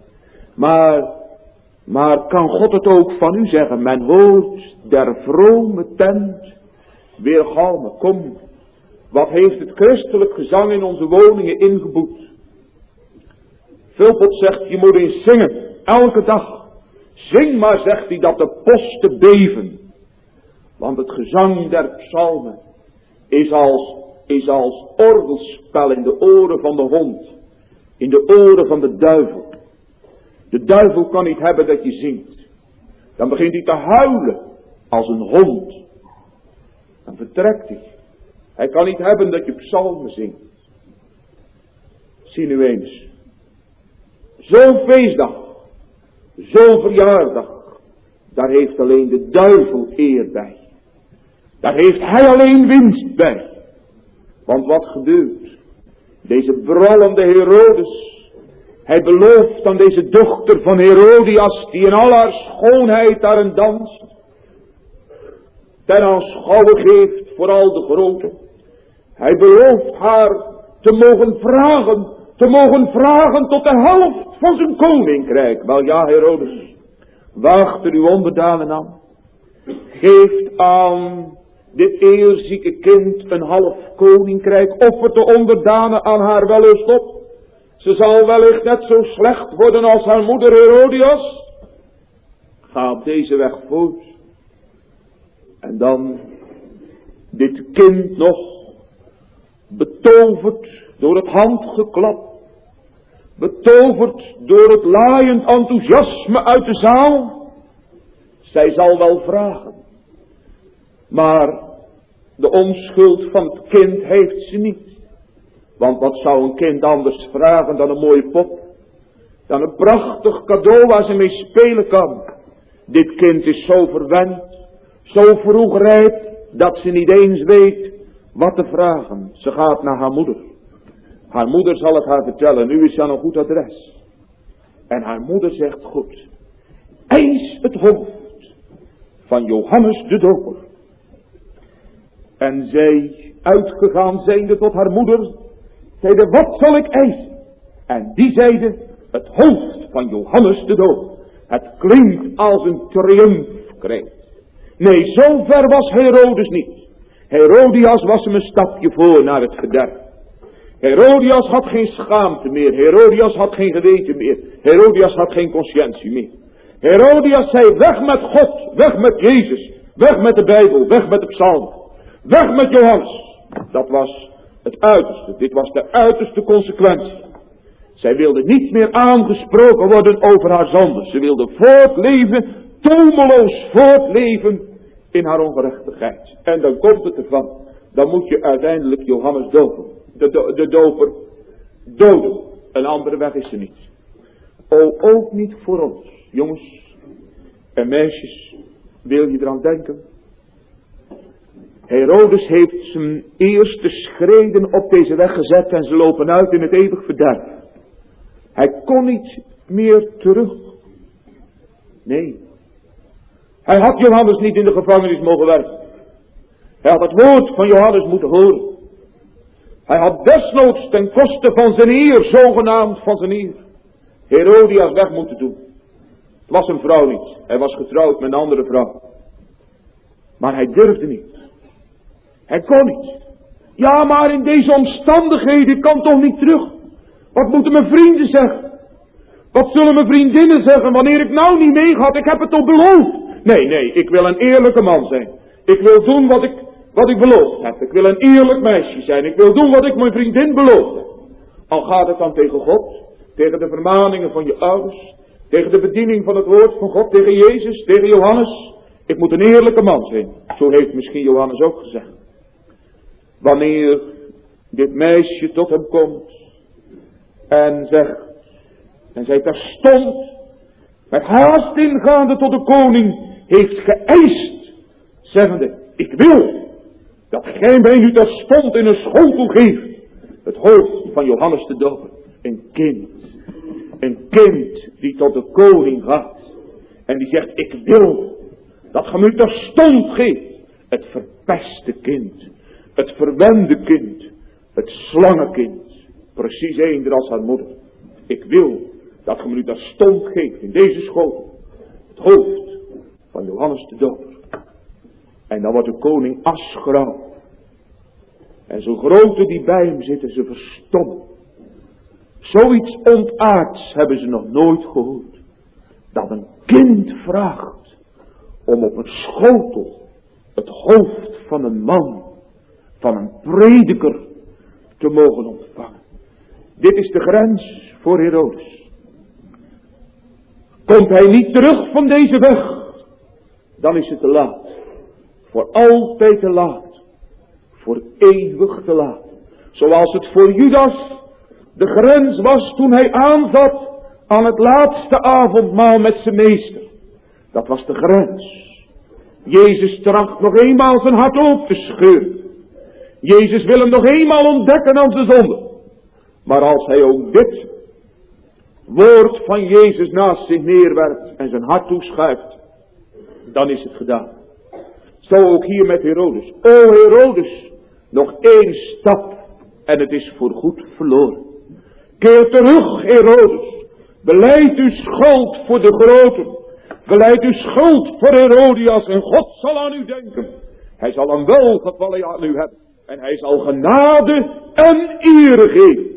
Maar kan God het ook van u zeggen? Men hoort der vrome tent weergalmen. Kom, wat heeft het christelijk gezang in onze woningen ingeboet? Philpot zegt, je moet eens zingen. Elke dag. Zing maar, zegt hij, dat de posten beven. Want het gezang der psalmen is als orgelspel in de oren van de hond. In de oren van de duivel. De duivel kan niet hebben dat je zingt. Dan begint hij te huilen als een hond. Dan vertrekt hij. Hij kan niet hebben dat je psalmen zingt. Zie nu eens. Zo'n feestdag. Zo'n verjaardag. Daar heeft alleen de duivel eer bij. Daar heeft hij alleen winst bij. Want wat gebeurt? Deze brallende Herodes. Hij belooft aan deze dochter van Herodias, die in al haar schoonheid daar een dans ten aanschouwen geeft voor al de groten. Hij belooft haar te mogen vragen tot de helft van zijn koninkrijk. Wel ja, Herodes, waagt er uw onderdanen aan. Geeft aan dit eerzieke kind een half koninkrijk. Offert de onderdanen aan haar wellust op. Ze zal wellicht net zo slecht worden als haar moeder Herodias. Ga op deze weg voort. En dan dit kind nog betoverd door het handgeklap. Betoverd door het laaiend enthousiasme uit de zaal. Zij zal wel vragen. Maar de onschuld van het kind heeft ze niet. Want wat zou een kind anders vragen dan een mooie pop? Dan een prachtig cadeau waar ze mee spelen kan. Dit kind is zo verwend, zo vroeg rijp, dat ze niet eens weet wat te vragen. Ze gaat naar haar moeder. Haar moeder zal het haar vertellen, nu is ze aan een goed adres. En haar moeder zegt goed. Eis het hoofd van Johannes de Doper. En zij, uitgegaan zijnde tot haar moeder, zeide, wat zal ik eisen? En die zeide, het hoofd van Johannes de Doper. Het klinkt als een triomfkreet. Nee, zo ver was Herodes niet. Herodias was hem een stapje voor naar het verderf. Herodias had geen schaamte meer. Herodias had geen geweten meer. Herodias had geen conscientie meer. Herodias zei, weg met God, weg met Jezus, weg met de Bijbel, weg met de psalm, weg met Johannes. Dat was het uiterste. Dit was de uiterste consequentie. Zij wilde niet meer aangesproken worden over haar zonde. Ze wilde voortleven, tomeloos voortleven in haar ongerechtigheid. En dan komt het ervan. Dan moet je uiteindelijk Johannes dopen. De doper doden. Een andere weg is er niet. Ook niet voor ons. Jongens en meisjes, wil je eraan denken? Herodes heeft zijn eerste schreden op deze weg gezet en ze lopen uit in het eeuwig verderf. Hij kon niet meer terug. Nee. Hij had Johannes niet in de gevangenis mogen werken. Hij had het woord van Johannes moeten horen. Hij had desnoods ten koste van zijn eer, zogenaamd van zijn eer, Herodias weg moeten doen. Het was een vrouw niet. Hij was getrouwd met een andere vrouw. Maar hij durfde niet. Hij kon niet. Ja, maar in deze omstandigheden, ik kan toch niet terug. Wat moeten mijn vrienden zeggen? Wat zullen mijn vriendinnen zeggen wanneer ik nou niet meegaat? Ik heb het toch beloofd? Nee, ik wil een eerlijke man zijn. Ik wil doen wat ik beloofd heb. Ik wil een eerlijk meisje zijn. Ik wil doen wat ik mijn vriendin beloofd heb. Al gaat het dan tegen God, tegen de vermaningen van je ouders, tegen de bediening van het woord van God, tegen Jezus, tegen Johannes. Ik moet een eerlijke man zijn. Zo heeft misschien Johannes ook gezegd. Wanneer dit meisje tot hem komt en zegt, en zij terstond met haast ingaande tot de koning heeft geëist, zeggende, ik wil dat gij mij nu terstond in een schotel geeft het hoofd van Johannes de Doper. Een kind die tot de koning gaat en die zegt, ik wil dat gij mij terstond geeft het verpeste kind, het verwende kind, het slangenkind, precies eender als haar moeder. Ik wil dat gij mij terstond geeft in deze schotel het hoofd van Johannes de Doper. En dan wordt de koning asgrauw. En zo grote die bij hem zitten, ze verstommen. Zoiets ontaards hebben ze nog nooit gehoord. Dat een kind vraagt om op een schotel het hoofd van een man, van een prediker, te mogen ontvangen. Dit is de grens voor Herodes. Komt hij niet terug van deze weg, dan is het te laat. Voor altijd te laat. Voor eeuwig te laat. Zoals het voor Judas de grens was toen hij aanzat aan het laatste avondmaal met zijn meester. Dat was de grens. Jezus tracht nog eenmaal zijn hart op te scheuren. Jezus wil hem nog eenmaal ontdekken aan zijn zonde. Maar als hij ook dit woord van Jezus naast zich neerwerpt en zijn hart toeschuift, dan is het gedaan. Zo ook hier met Herodes. O Herodes, nog één stap en het is voorgoed verloren. Keer terug, Herodes. Belijd uw schuld voor de groten. Belijd uw schuld voor Herodias en God zal aan u denken. Hij zal een welgevallen aan u hebben. En hij zal genade en eer geven.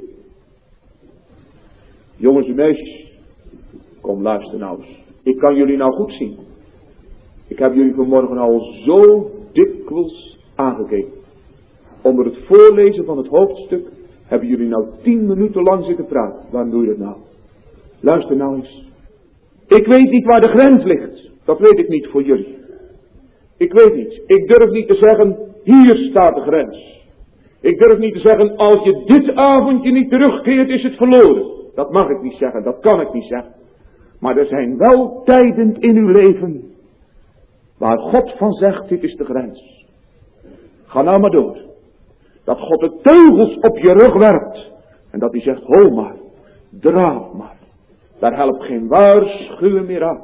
Jongens en meisjes, kom luister nou eens. Ik kan jullie nou goed zien. Ik heb jullie vanmorgen al zo dikwijls aangekeken. Onder het voorlezen van het hoofdstuk hebben jullie nou 10 minuten lang zitten praten. Waarom doe je dat nou? Luister nou eens. Ik weet niet waar de grens ligt. Dat weet ik niet voor jullie. Ik weet niet. Ik durf niet te zeggen, hier staat de grens. Ik durf niet te zeggen, als je dit avondje niet terugkeert, is het verloren. Dat mag ik niet zeggen, dat kan ik niet zeggen. Maar er zijn wel tijden in uw leven waar God van zegt, dit is de grens. Ga nou maar door. Dat God de teugels op je rug werpt. En dat hij zegt, hol maar, draaf maar. Daar helpt geen waarschuwen meer aan.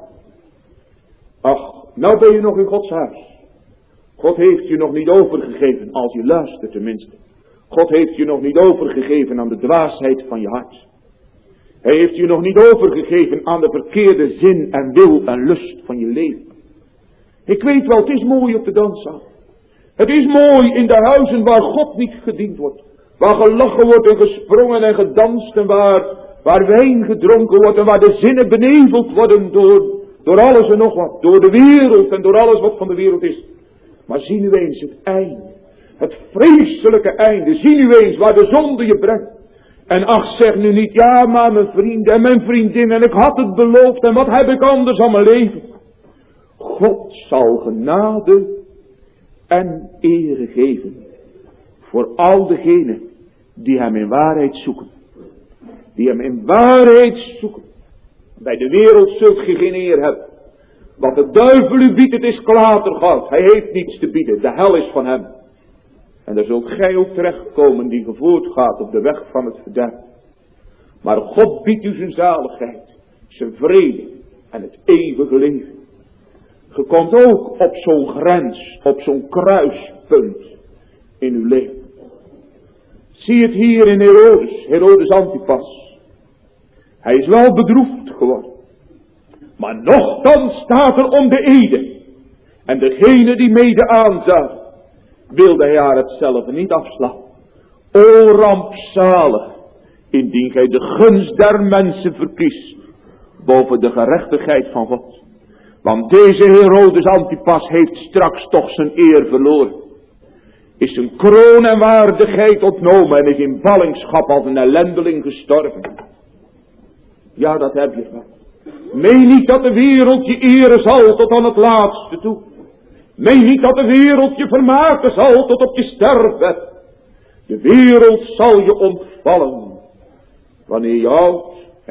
Ach, nou ben je nog in Gods huis. God heeft je nog niet overgegeven, als je luistert tenminste. God heeft je nog niet overgegeven aan de dwaasheid van je hart. Hij heeft je nog niet overgegeven aan de verkeerde zin en wil en lust van je leven. Ik weet wel, het is mooi op de danszaal. Het is mooi in de huizen waar God niet gediend wordt. Waar gelachen wordt en gesprongen en gedanst en waar wijn gedronken wordt en waar de zinnen beneveld worden door alles en nog wat. Door de wereld en door alles wat van de wereld is. Maar zie nu eens het einde. Het vreselijke einde. Zie nu eens waar de zonde je brengt. En ach, zeg nu niet, ja maar mijn vrienden en mijn vriendin en ik had het beloofd en wat heb ik anders aan mijn leven. God zal genade en ere geven voor al degenen die hem in waarheid zoeken. Die hem in waarheid zoeken. Bij de wereld zult ge geen eer hebben. Wat de duivel u biedt, het is klatergoud. Hij heeft niets te bieden, de hel is van hem. En daar zult gij ook terechtkomen die gevoerd gaat op de weg van het verderf. Maar God biedt u zijn zaligheid. zijn vrede en het eeuwige leven. Je komt ook op zo'n grens, op zo'n kruispunt in uw leven. Zie het hier in Herodes Antipas. Hij is wel bedroefd geworden. Maar nochtans staat er om de ede. En degene die mede aanzag, wilde hij haar hetzelfde niet afslaan. O rampzalig, indien gij de gunst der mensen verkiest, boven de gerechtigheid van God. Want deze Herodes Antipas heeft straks toch zijn eer verloren. Is zijn kroon en waardigheid ontnomen en is in ballingschap als een ellendeling gestorven. Ja, dat heb je van. Meen niet dat de wereld je eren zal tot aan het laatste toe. Meen niet dat de wereld je vermaken zal tot op je sterfbed. De wereld zal je ontvallen wanneer je oud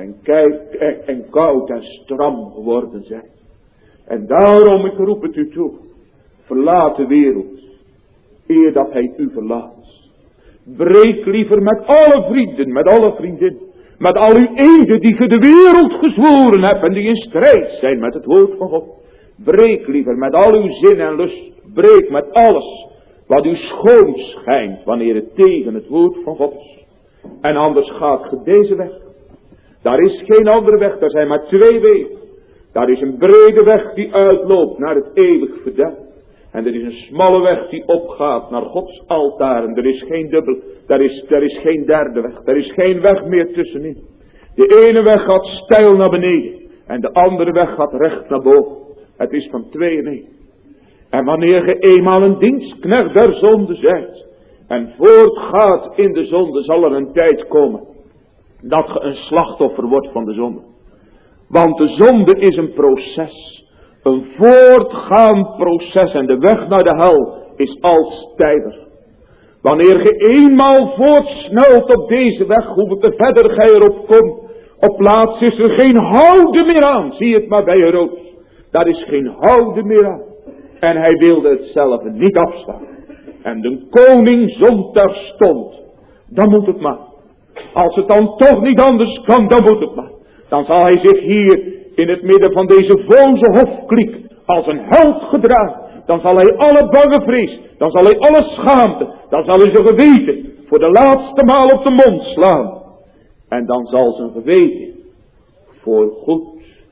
en koud en stram geworden bent. En daarom, ik roep het u toe, verlaat de wereld, eer dat hij u verlaat. Breek liever met alle vrienden, met alle vriendinnen, met al uw eden die ge de wereld gezworen hebt en die in strijd zijn met het woord van God. Breek liever met al uw zin en lust, breek met alles wat u schoon schijnt wanneer het tegen het woord van God is. En anders gaat ge deze weg. Daar is geen andere weg, er zijn maar twee wegen. Daar is een brede weg die uitloopt naar het eeuwig verderf. En er is een smalle weg die opgaat naar Gods altaar. En er is geen dubbel, er is geen derde weg. Er is geen weg meer tussenin. De ene weg gaat steil naar beneden. En de andere weg gaat recht naar boven. Het is van twee en één. En wanneer je eenmaal een dienstknecht der zonde zijt. En voortgaat in de zonde, zal er een tijd komen. Dat je een slachtoffer wordt van de zonde. Want de zonde is een proces. Een voortgaand proces. En de weg naar de hel is al steiler. Wanneer je eenmaal voortsnelt op deze weg, hoeveel te verder gij erop komt. Op plaats is er geen houden meer aan. Zie het maar bij Herodes. Daar is geen houden meer aan. En hij wilde hetzelfde niet afstaan. En de koning zond terstond. Dan moet het maar. Als het dan toch niet anders kan, dan moet het maar. Dan zal hij zich hier in het midden van deze voze hofkliek als een held gedragen. Dan zal hij alle bange vrees, dan zal hij alle schaamte, dan zal hij zijn geweten voor de laatste maal op de mond slaan. En dan zal zijn geweten voor goed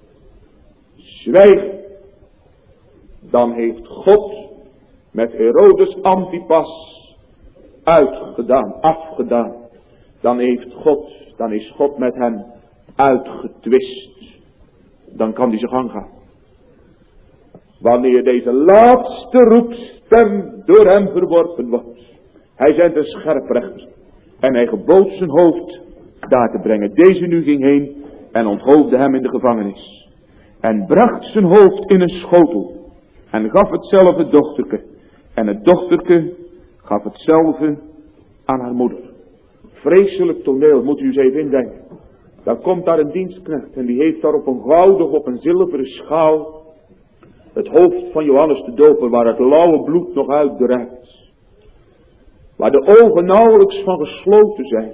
zwijgen. Dan heeft God met Herodes Antipas afgedaan. Dan is God met hem uitgetwist. Dan kan hij zijn gang gaan. Wanneer deze laatste roepstem door hem verworpen wordt. Hij zendt een scherprechter. En hij gebood zijn hoofd daar te brengen. Deze nu ging heen en onthoofde hem in de gevangenis. En bracht zijn hoofd in een schotel. En gaf hetzelfde dochterke. En het dochterke gaf hetzelfde aan haar moeder. Vreselijk toneel, moet u eens even indenken. Dan komt daar een dienstknecht en die heeft daar op een gouden of op een zilveren schaal het hoofd van Johannes de Doper, waar het lauwe bloed nog uitdruipt. Waar de ogen nauwelijks van gesloten zijn.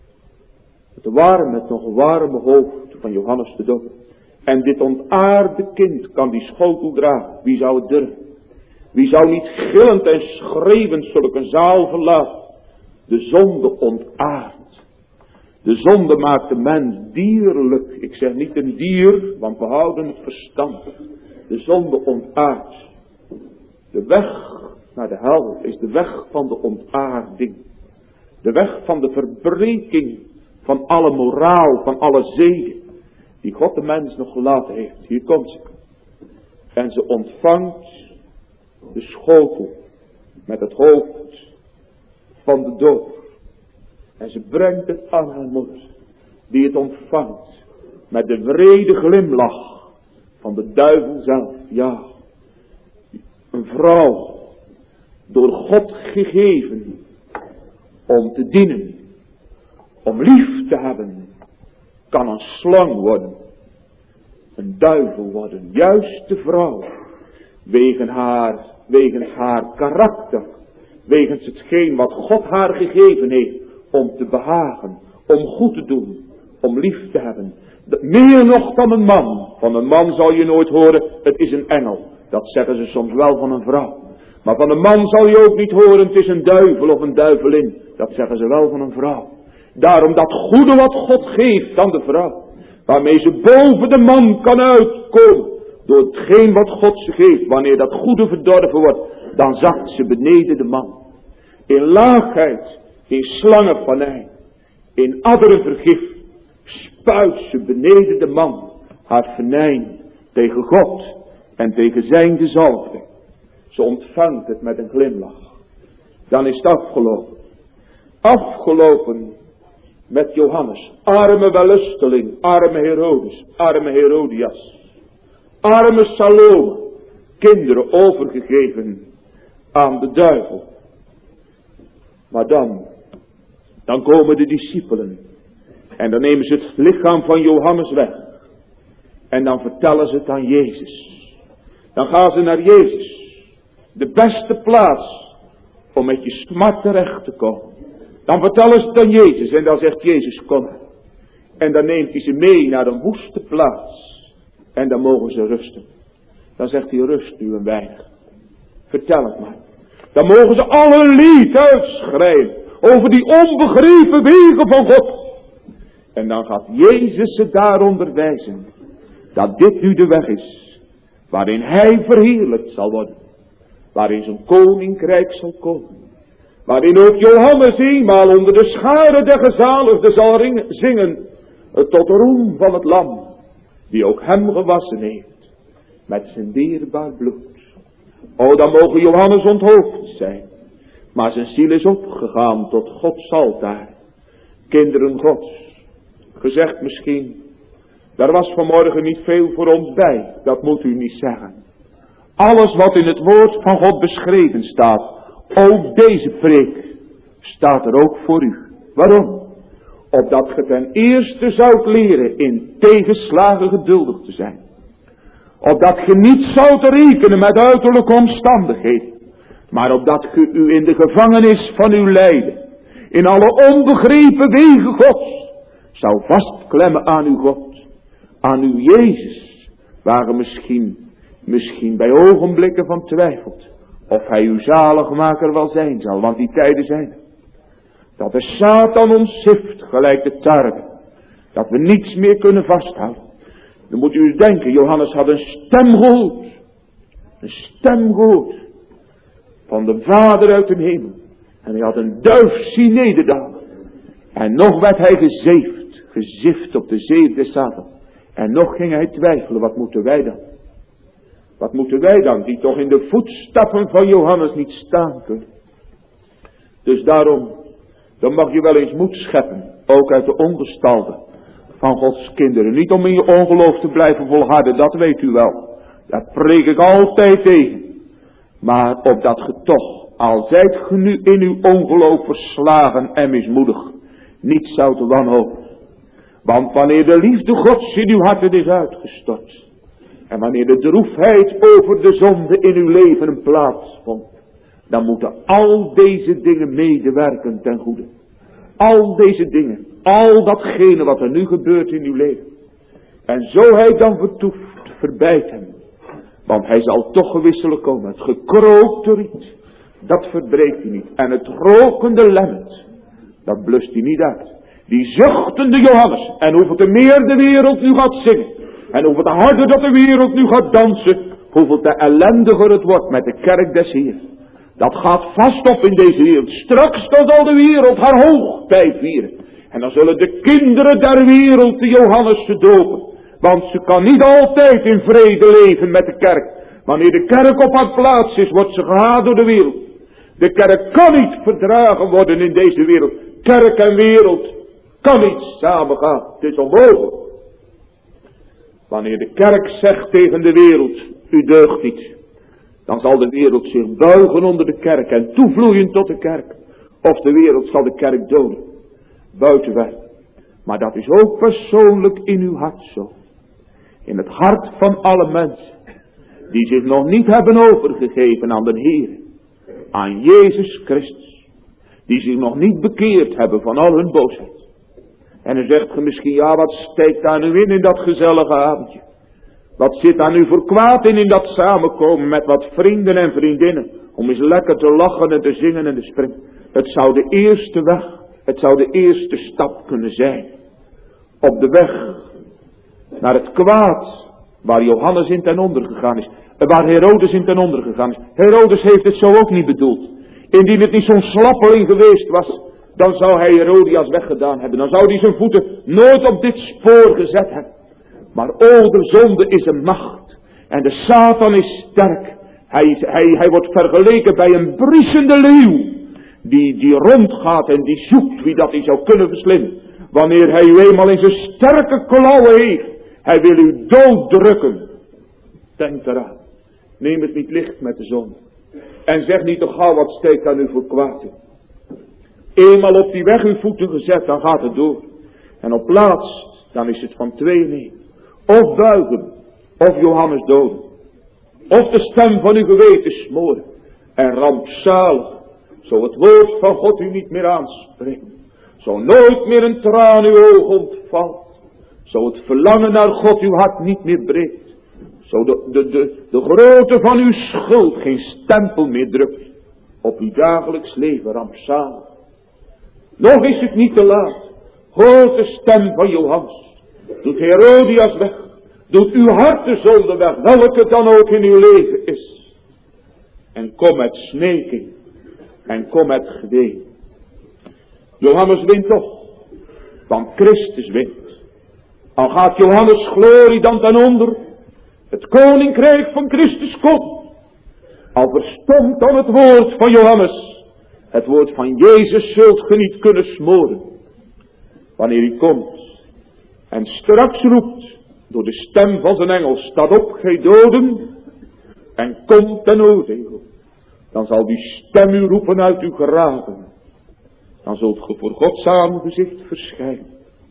Het nog warme hoofd van Johannes de Doper. En dit ontaarde kind kan die schotel dragen. Wie zou het durven? Wie zou niet gillend en schreeuwend zulke zaal verlaten? De zonde ontaardt. De zonde maakt de mens dierlijk. Ik zeg niet een dier, want we houden het verstand. De zonde ontaardt. De weg naar de hel is de weg van de ontaarding. De weg van de verbreking van alle moraal, van alle zeden. Die God de mens nog gelaten heeft. Hier komt ze. En ze ontvangt de schotel met het hoofd van de doper. En ze brengt het aan haar moeder. Die het ontvangt met de wrede glimlach van de duivel zelf. Ja, een vrouw door God gegeven om te dienen. Om lief te hebben. Kan een slang worden. Een duivel worden. Juist de vrouw. Wegen haar karakter. Wegens hetgeen wat God haar gegeven heeft. Om te behagen. Om goed te doen. om lief te hebben. Meer nog dan een man. Van een man zal je nooit horen, het is een engel. Dat zeggen ze soms wel van een vrouw. Maar van een man zal je ook niet horen, het is een duivel of een duivelin. Dat zeggen ze wel van een vrouw. Daarom dat goede wat God geeft aan de vrouw. Waarmee ze boven de man kan uitkomen. Door hetgeen wat God ze geeft. Wanneer dat goede verdorven wordt, dan zakt ze beneden de man. In laagheid, in slangenvanijn, in adderenvergif, spuit ze beneden de man haar venijn tegen God en tegen zijn gezalfde. Ze ontvangt het met een glimlach. Dan is het afgelopen. Afgelopen met Johannes. Arme wellusteling, arme Herodes, arme Herodias. Arme Salome, kinderen overgegeven aan de duivel. Maar dan komen de discipelen. En dan nemen ze het lichaam van Johannes weg. En dan vertellen ze het aan Jezus. Dan gaan ze naar Jezus. De beste plaats om met je smart terecht te komen. Dan vertellen ze het aan Jezus. En dan zegt Jezus, kom. En dan neemt hij ze mee naar een woeste plaats. En dan mogen ze rusten. Dan zegt hij, rust u een weinig. Vertel het maar. Dan mogen ze al hun lied uitschrijven. Over die onbegrepen wegen van God. En dan gaat Jezus ze daar onderwijzen. Dat dit nu de weg is. Waarin hij verheerlijkt zal worden. Waarin zijn koninkrijk zal komen. Waarin ook Johannes eenmaal onder de scharen der gezaligden zal zingen. Tot de roem van het lam. Die ook hem gewassen heeft. Met zijn dierbaar bloed. O, dan mogen Johannes onthoofd zijn. Maar zijn ziel is opgegaan tot Gods altaar. Kinderen Gods. Gezegd misschien. Daar was vanmorgen niet veel voor ons bij. Dat moet u niet zeggen. Alles wat in het woord van God beschreven staat. Ook deze preek. Staat er ook voor u. Waarom? Opdat ge ten eerste zoudt leren in tegenslagen geduldig te zijn. Opdat ge niet zoudt rekenen met uiterlijke omstandigheden. Maar opdat ge u in de gevangenis van uw lijden. In alle onbegrepen wegen Gods. Zou vastklemmen aan uw God. Aan uw Jezus. Waar ge misschien bij ogenblikken van twijfelt. Of hij uw zaligmaker wel zijn zal. Want die tijden zijn er. Dat de Satan ons zift gelijk de tarwe. Dat we niets meer kunnen vasthouden. Dan moet u eens denken. Johannes had een stem gehoord. Een stem gehoord. Van de Vader uit de hemel. En hij had een duif zien nederdalen. En nog werd hij gezeefd. Gezift op de zeef des Satan. En nog ging hij twijfelen. Wat moeten wij dan? Wat moeten wij dan? Die toch in de voetstappen van Johannes niet staan kunnen. Dus daarom. Dan mag je wel eens moed scheppen. Ook uit de ongestalde. Van Gods kinderen. Niet om in je ongeloof te blijven volharden. Dat weet u wel. Daar preek ik altijd tegen. Maar opdat ge toch. Al zijt ge nu in uw ongeloof verslagen en mismoedig. Niet zoudt wanhopen. Want wanneer de liefde Gods in uw harten is uitgestort. En wanneer de droefheid over de zonde in uw leven een plaats vond. Dan moeten al deze dingen medewerken ten goede. Al deze dingen. Al datgene wat er nu gebeurt in uw leven. En zo hij dan vertoeft, verbijt hem. Want hij zal toch gewisselijk komen. Het gekrookte riet, dat verbreekt hij niet. En het rokende lemmet, dat blust hij niet uit. Die zuchtende Johannes. En hoeveel te meer de wereld nu gaat zingen. En hoeveel te harder dat de wereld nu gaat dansen. Hoeveel te ellendiger het wordt met de kerk des Heeren. Dat gaat vast op in deze wereld. Straks dan zal de wereld haar hoogtij vieren. En dan zullen de kinderen der wereld de Johannessen dopen. Want ze kan niet altijd in vrede leven met de kerk. Wanneer de kerk op haar plaats is, wordt ze gehaat door de wereld. De kerk kan niet verdragen worden in deze wereld. Kerk en wereld kan niet samengaan. Het is onmogelijk. Wanneer de kerk zegt tegen de wereld, u deugt niet. Dan zal de wereld zich buigen onder de kerk en toevloeien tot de kerk. Of de wereld zal de kerk doden. Buitenwerk. Maar dat is ook persoonlijk in uw hart zo. In het hart van alle mensen. Die zich nog niet hebben overgegeven aan de Heer. Aan Jezus Christus. Die zich nog niet bekeerd hebben van al hun boosheid. En dan zegt je misschien, ja, wat steekt daar nu in dat gezellige avondje? Wat zit daar nu voor kwaad in dat samenkomen met wat vrienden en vriendinnen? Om eens lekker te lachen en te zingen en te springen. Het zou de eerste weg, het zou de eerste stap kunnen zijn. Op de weg naar het kwaad waar Johannes in ten onder gegaan is. Waar Herodes in ten onder gegaan is. Herodes heeft het zo ook niet bedoeld. Indien het niet zo'n slappeling geweest was, dan zou hij Herodias weggedaan hebben. Dan zou hij zijn voeten nooit op dit spoor gezet hebben. Maar de zonde is een macht. En de Satan is sterk. Hij wordt vergeleken bij een briesende leeuw. Die rondgaat en die zoekt wie dat hij zou kunnen verslinden. Wanneer hij u eenmaal in zijn sterke klauwen heeft. Hij wil u dooddrukken. Denk eraan. Neem het niet licht met de zonde. En zeg niet te gauw wat steekt aan u voor kwaad in. Eenmaal op die weg uw voeten gezet, dan gaat het door. En op laatst, dan is het van twee nee. Of buigen, of Johannes doden. Of de stem van uw geweten smoren. En rampzalig, zo het woord van God u niet meer aanspreekt. Zo nooit meer een traan uw oog ontvalt. Zo het verlangen naar God uw hart niet meer breekt. Zo de grootte van uw schuld geen stempel meer drukt. Op uw dagelijks leven rampzalig. Nog is het niet te laat. Hoort de stem van Johannes. Doet Herodias weg. Doet uw hart de zonde weg. Welke dan ook in uw leven is. En kom met smeking. En kom met geween. Johannes wint toch. Want Christus wint. Al gaat Johannes' glorie dan ten onder. Het koninkrijk van Christus komt. Al verstomt dan het woord van Johannes. Het woord van Jezus zult ge niet kunnen smoren. Wanneer hij komt. En straks roept. Door de stem van zijn engel. Staat op, gij doden. En komt ten oordeel. Dan zal die stem u roepen uit uw graven. Dan zult ge voor Gods aangezicht verschijnen.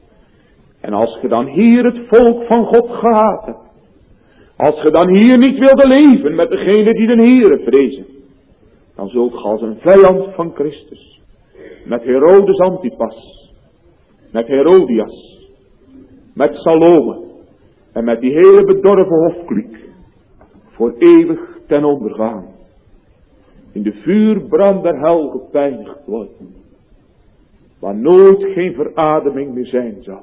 En als ge dan hier het volk van God gehaat hebt. Als ge dan hier niet wilde leven met degene die de Heere vrezen. Dan zult ge als een vijand van Christus. Met Herodes Antipas. Met Herodias. Met Salome. En met die hele bedorven hofkliek. Voor eeuwig ten onder gaan. In de vuurbrand der hel gepijnigd worden. Waar nooit geen verademing meer zijn zal.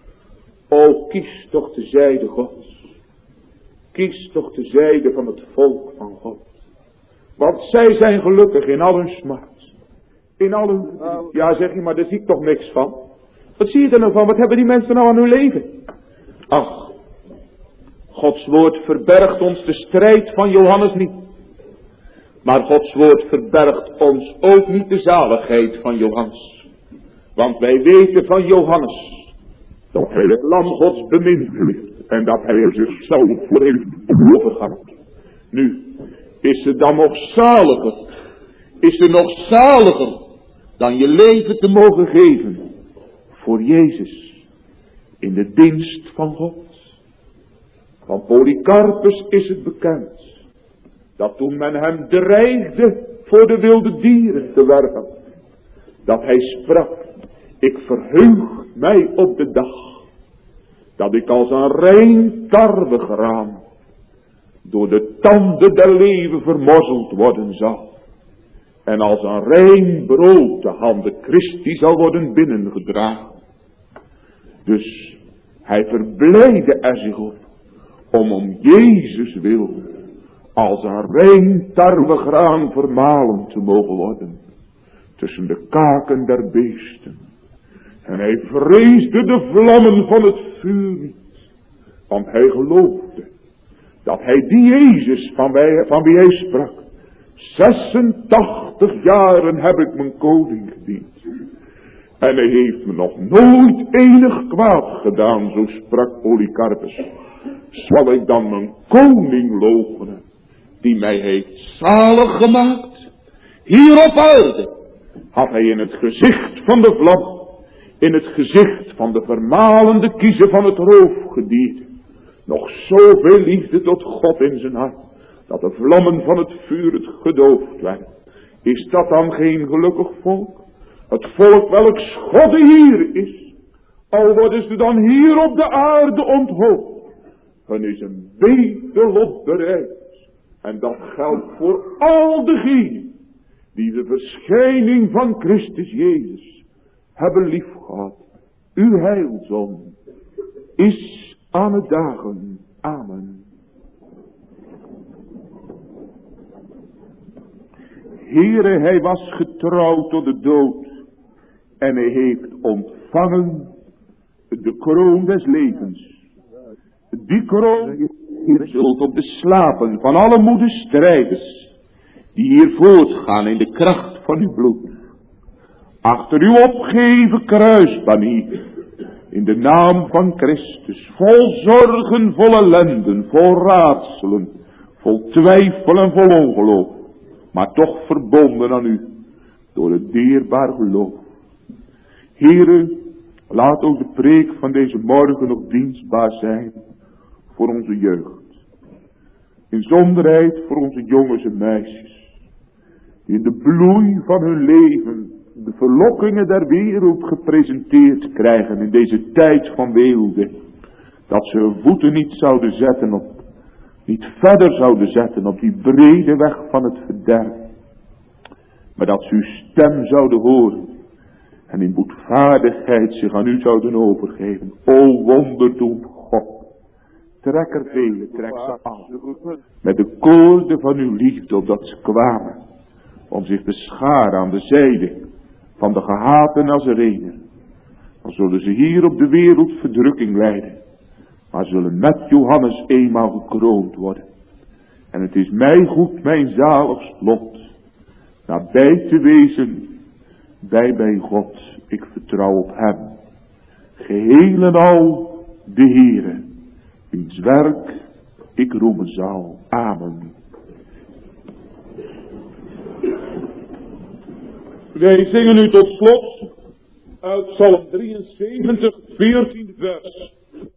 O, kies toch de zijde Gods. Kies toch de zijde van het volk van God. Want zij zijn gelukkig in al hun smart. In al hun... Ja, zeg je, maar daar zie ik toch niks van. Wat zie je er nou van? Wat hebben die mensen nou aan hun leven? Ach, Gods woord verbergt ons de strijd van Johannes niet. Maar Gods woord verbergt ons ook niet de zaligheid van Johannes. Want wij weten van Johannes dat hij het lam Gods bemind heeft. En dat hij er zichzelf voor heeft overgegaan. Nu, is er dan nog zaliger? Is er nog zaliger dan je leven te mogen geven voor Jezus in de dienst van God? Van Polycarpus is het bekend dat toen men hem dreigde voor de wilde dieren te werpen, dat hij sprak: ik verheug mij op de dag dat ik als een rein tarwegraan door de tanden der leeuwen vermorzeld worden zal. En als een rein brood de handen Christi zal worden binnengedragen. Dus hij verblijde er zich op om Jezus wil als een rein tarwegraan vermalen te mogen worden. Tussen de kaken der beesten. En hij vreesde de vlammen van het vuur niet. Want hij geloofde dat hij die Jezus van wie hij sprak. 86 jaren heb ik mijn koning gediend. En hij heeft me nog nooit enig kwaad gedaan, zo sprak Polycarpus. Zal ik dan mijn koning loochenen, die mij heeft zalig gemaakt? Hier op aarde had hij in het gezicht van de vlam, in het gezicht van de vermalende kiezen van het roofgedierte, nog zoveel liefde tot God in zijn hart, dat de vlammen van het vuur het gedoofd werden. Is dat dan geen gelukkig volk? Het volk welks God de Heer is. Al worden ze dan hier op de aarde onthoofd, dan is een beter lot bereid. En dat geldt voor al degenen die de verschijning van Christus Jezus hebben liefgehad. Uw heilzon is aan het dagen. Amen. Heere, hij was getrouw tot de dood en hij heeft ontvangen de kroon des levens. Die kroon zult op de slapen van alle moede strijders die hier voortgaan in de kracht van uw bloed. Achter uw opgeven kruisbanier, in de naam van Christus, vol zorgen, vol ellenden, vol raadselen, vol twijfel en vol ongeloof, maar toch verbonden aan u door het dierbaar geloof. Heere, laat ook de preek van deze morgen nog dienstbaar zijn voor onze jeugd. In zonderheid voor onze jongens en meisjes, die in de bloei van hun leven de verlokkingen der wereld gepresenteerd krijgen in deze tijd van weelde. Dat ze hun voeten niet zouden zetten op, niet verder zouden zetten op die brede weg van het verderf. Maar dat ze uw stem zouden horen en in boetvaardigheid zich aan u zouden overgeven. O wonderdoen God, trek er vele, trek ze aan. Met de koorden van uw liefde opdat ze kwamen om zich te scharen aan de zijde van de gehate Nazarener. Dan zullen ze hier op de wereld verdrukking lijden, maar zullen met Johannes eenmaal gekroond worden. En het is mij goed, mijn zalig lot, nabij te wezen bij God. Ik vertrouw op hem, geheel en al de Heere, wiens werk ik roemen zal. Amen. Wij zingen nu tot slot uit Psalm 73, 14 vers.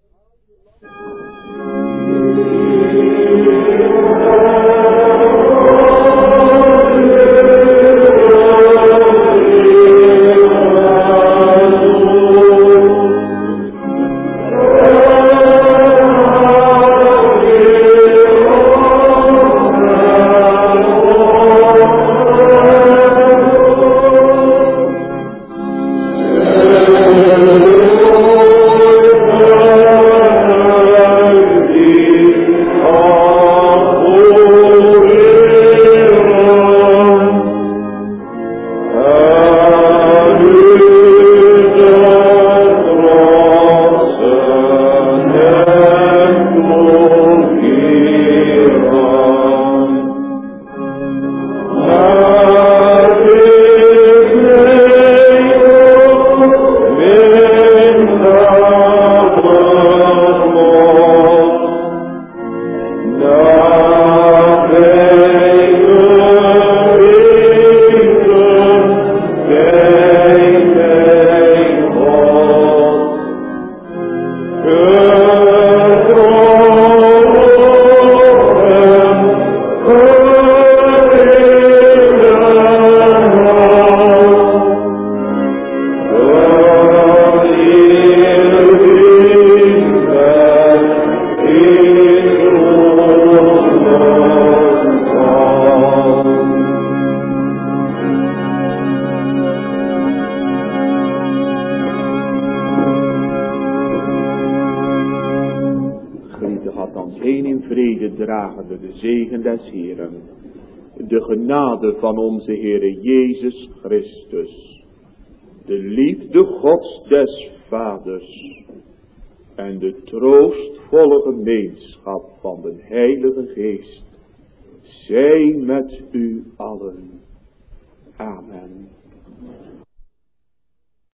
De genade van onze Heere Jezus Christus, de liefde Gods des Vaders en de troostvolle gemeenschap van de Heilige Geest, zij met u allen. Amen.